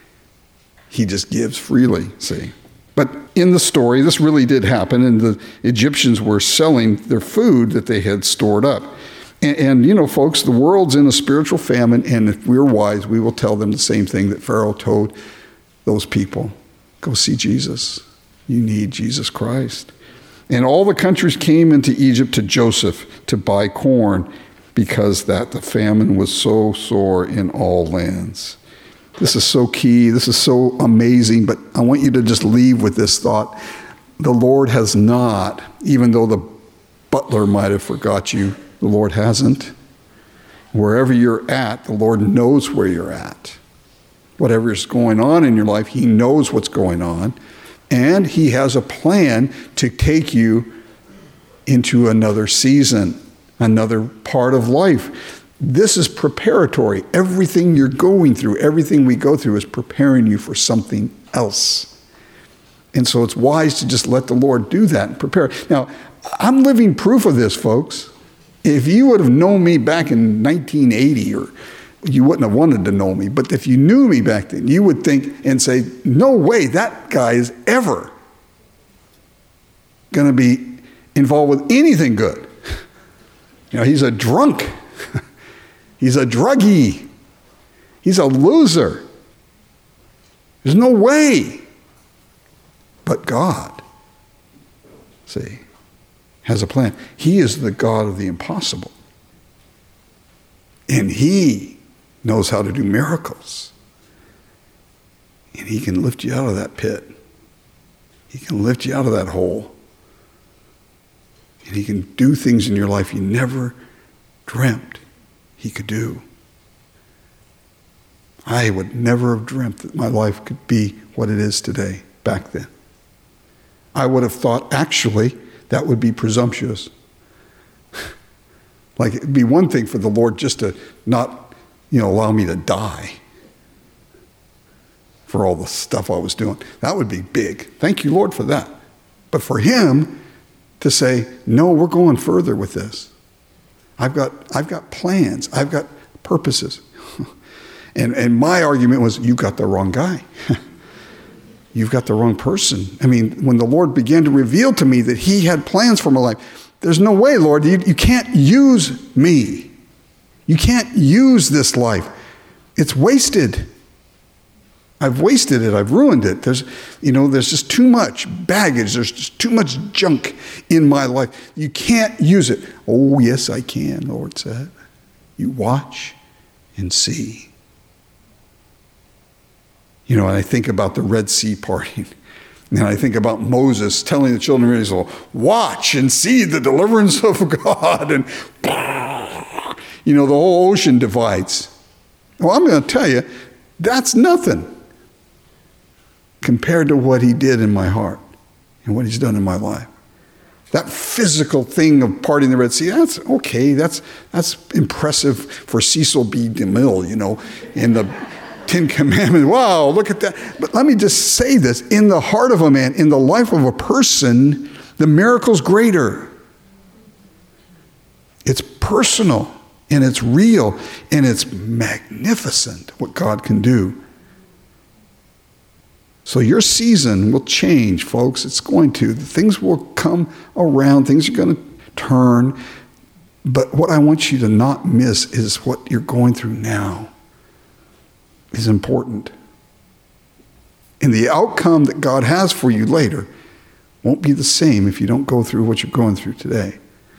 He just gives freely, see. But in the story, this really did happen, and the Egyptians were selling their food that they had stored up. And, and, you know, folks, the world's in a spiritual famine, and if we're wise, we will tell them the same thing that Pharaoh told those people. Go see Jesus. You need Jesus Christ. And all the countries came into Egypt to Joseph to buy corn, because that the famine was so sore in all lands. This is so key. This is so amazing. But I want you to just leave with this thought. The Lord has not, even though the butler might have forgot you, the Lord hasn't. Wherever you're at, the Lord knows where you're at. Whatever is going on in your life, he knows what's going on. And he has a plan to take you into another season, another part of life. This is preparatory. Everything you're going through, everything we go through is preparing you for something else. And so it's wise to just let the Lord do that and prepare. Now, I'm living proof of this, folks. If you would have known me back in nineteen eighty, or you wouldn't have wanted to know me, but if you knew me back then, you would think and say, no way, that guy is ever going to be involved with anything good. You know, he's a drunk. He's a druggie. He's a loser. There's no way. But God, see, has a plan. He is the God of the impossible. And he knows how to do miracles. And he can lift you out of that pit. He can lift you out of that hole. And he can do things in your life you never dreamt he could do. I would never have dreamt that my life could be what it is today, back then. I would have thought, actually, that would be presumptuous. Like, it'd be one thing for the Lord just to not, you know, allow me to die for all the stuff I was doing. That would be big. Thank you, Lord, for that. But for him to say, no, we're going further with this. I've got, I've got plans. I've got purposes. And, and my argument was, you got the wrong guy. You've got the wrong person. I mean, when the Lord began to reveal to me that he had plans for my life, there's no way, Lord, you, you can't use me. You can't use this life. It's wasted. I've wasted it. I've ruined it. There's, you know, there's just too much baggage. There's just too much junk in my life. You can't use it. Oh, yes, I can, the Lord said. You watch and see. You know, and I think about the Red Sea parting. And I think about Moses telling the children of Israel, watch and see the deliverance of God. And, you know, the whole ocean divides. Well, I'm going to tell you, that's nothing compared to what he did in my heart and what he's done in my life. That physical thing of parting the Red Sea, that's okay. That's that's impressive for Cecil B. DeMille, you know, in the Ten Commandments. Wow, look at that. But let me just say this. In the heart of a man, in the life of a person, the miracle's greater. It's personal, and it's real, and it's magnificent what God can do. So your season will change, folks. It's going to. Things will come around. Things are going to turn. But what I want you to not miss is what you're going through now is important. And the outcome that God has for you later won't be the same if you don't go through what you're going through today.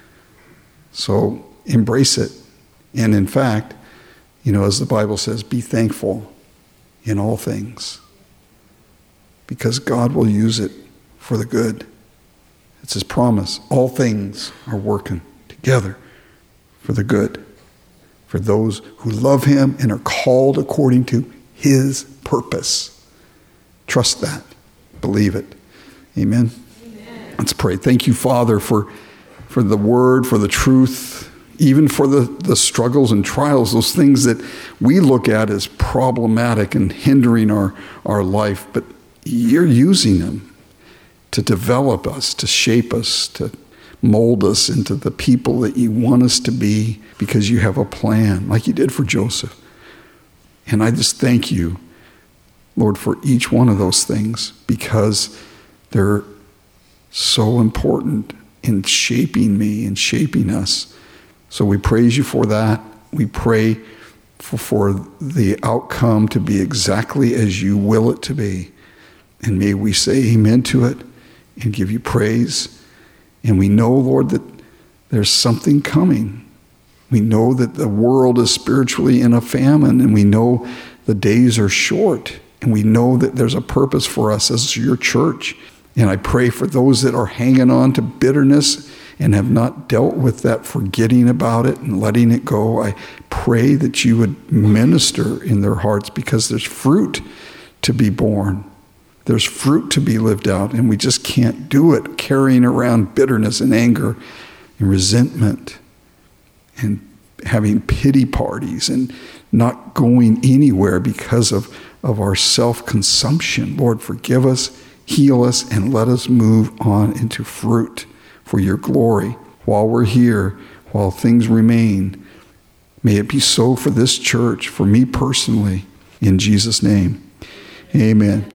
So embrace it. And in fact, you know, as the Bible says, be thankful in all things, because God will use it for the good. It's his promise. All things are working together for the good, for those who love him and are called according to his purpose. Trust that. Believe it. Amen. Amen. Let's pray. Thank you, Father, for, for the word, for the truth, even for the, the struggles and trials, those things that we look at as problematic and hindering our, our life. But you're using them to develop us, to shape us, to mold us into the people that you want us to be, because you have a plan, like you did for Joseph. And I just thank you, Lord, for each one of those things, because they're so important in shaping me and shaping us. So we praise you for that. We pray for, for the outcome to be exactly as you will it to be. And may we say amen to it and give you praise. And we know, Lord, that there's something coming. We know that the world is spiritually in a famine, and we know the days are short, and we know that there's a purpose for us as your church. And I pray for those that are hanging on to bitterness and have not dealt with that, forgetting about it and letting it go. I pray that you would minister in their hearts, because there's fruit to be born. There's fruit to be lived out, and we just can't do it carrying around bitterness and anger and resentment and having pity parties and not going anywhere because of, of our self-consumption. Lord, forgive us, heal us, and let us move on into fruit for your glory while we're here, while things remain. May it be so for this church, for me personally, in Jesus' name. Amen.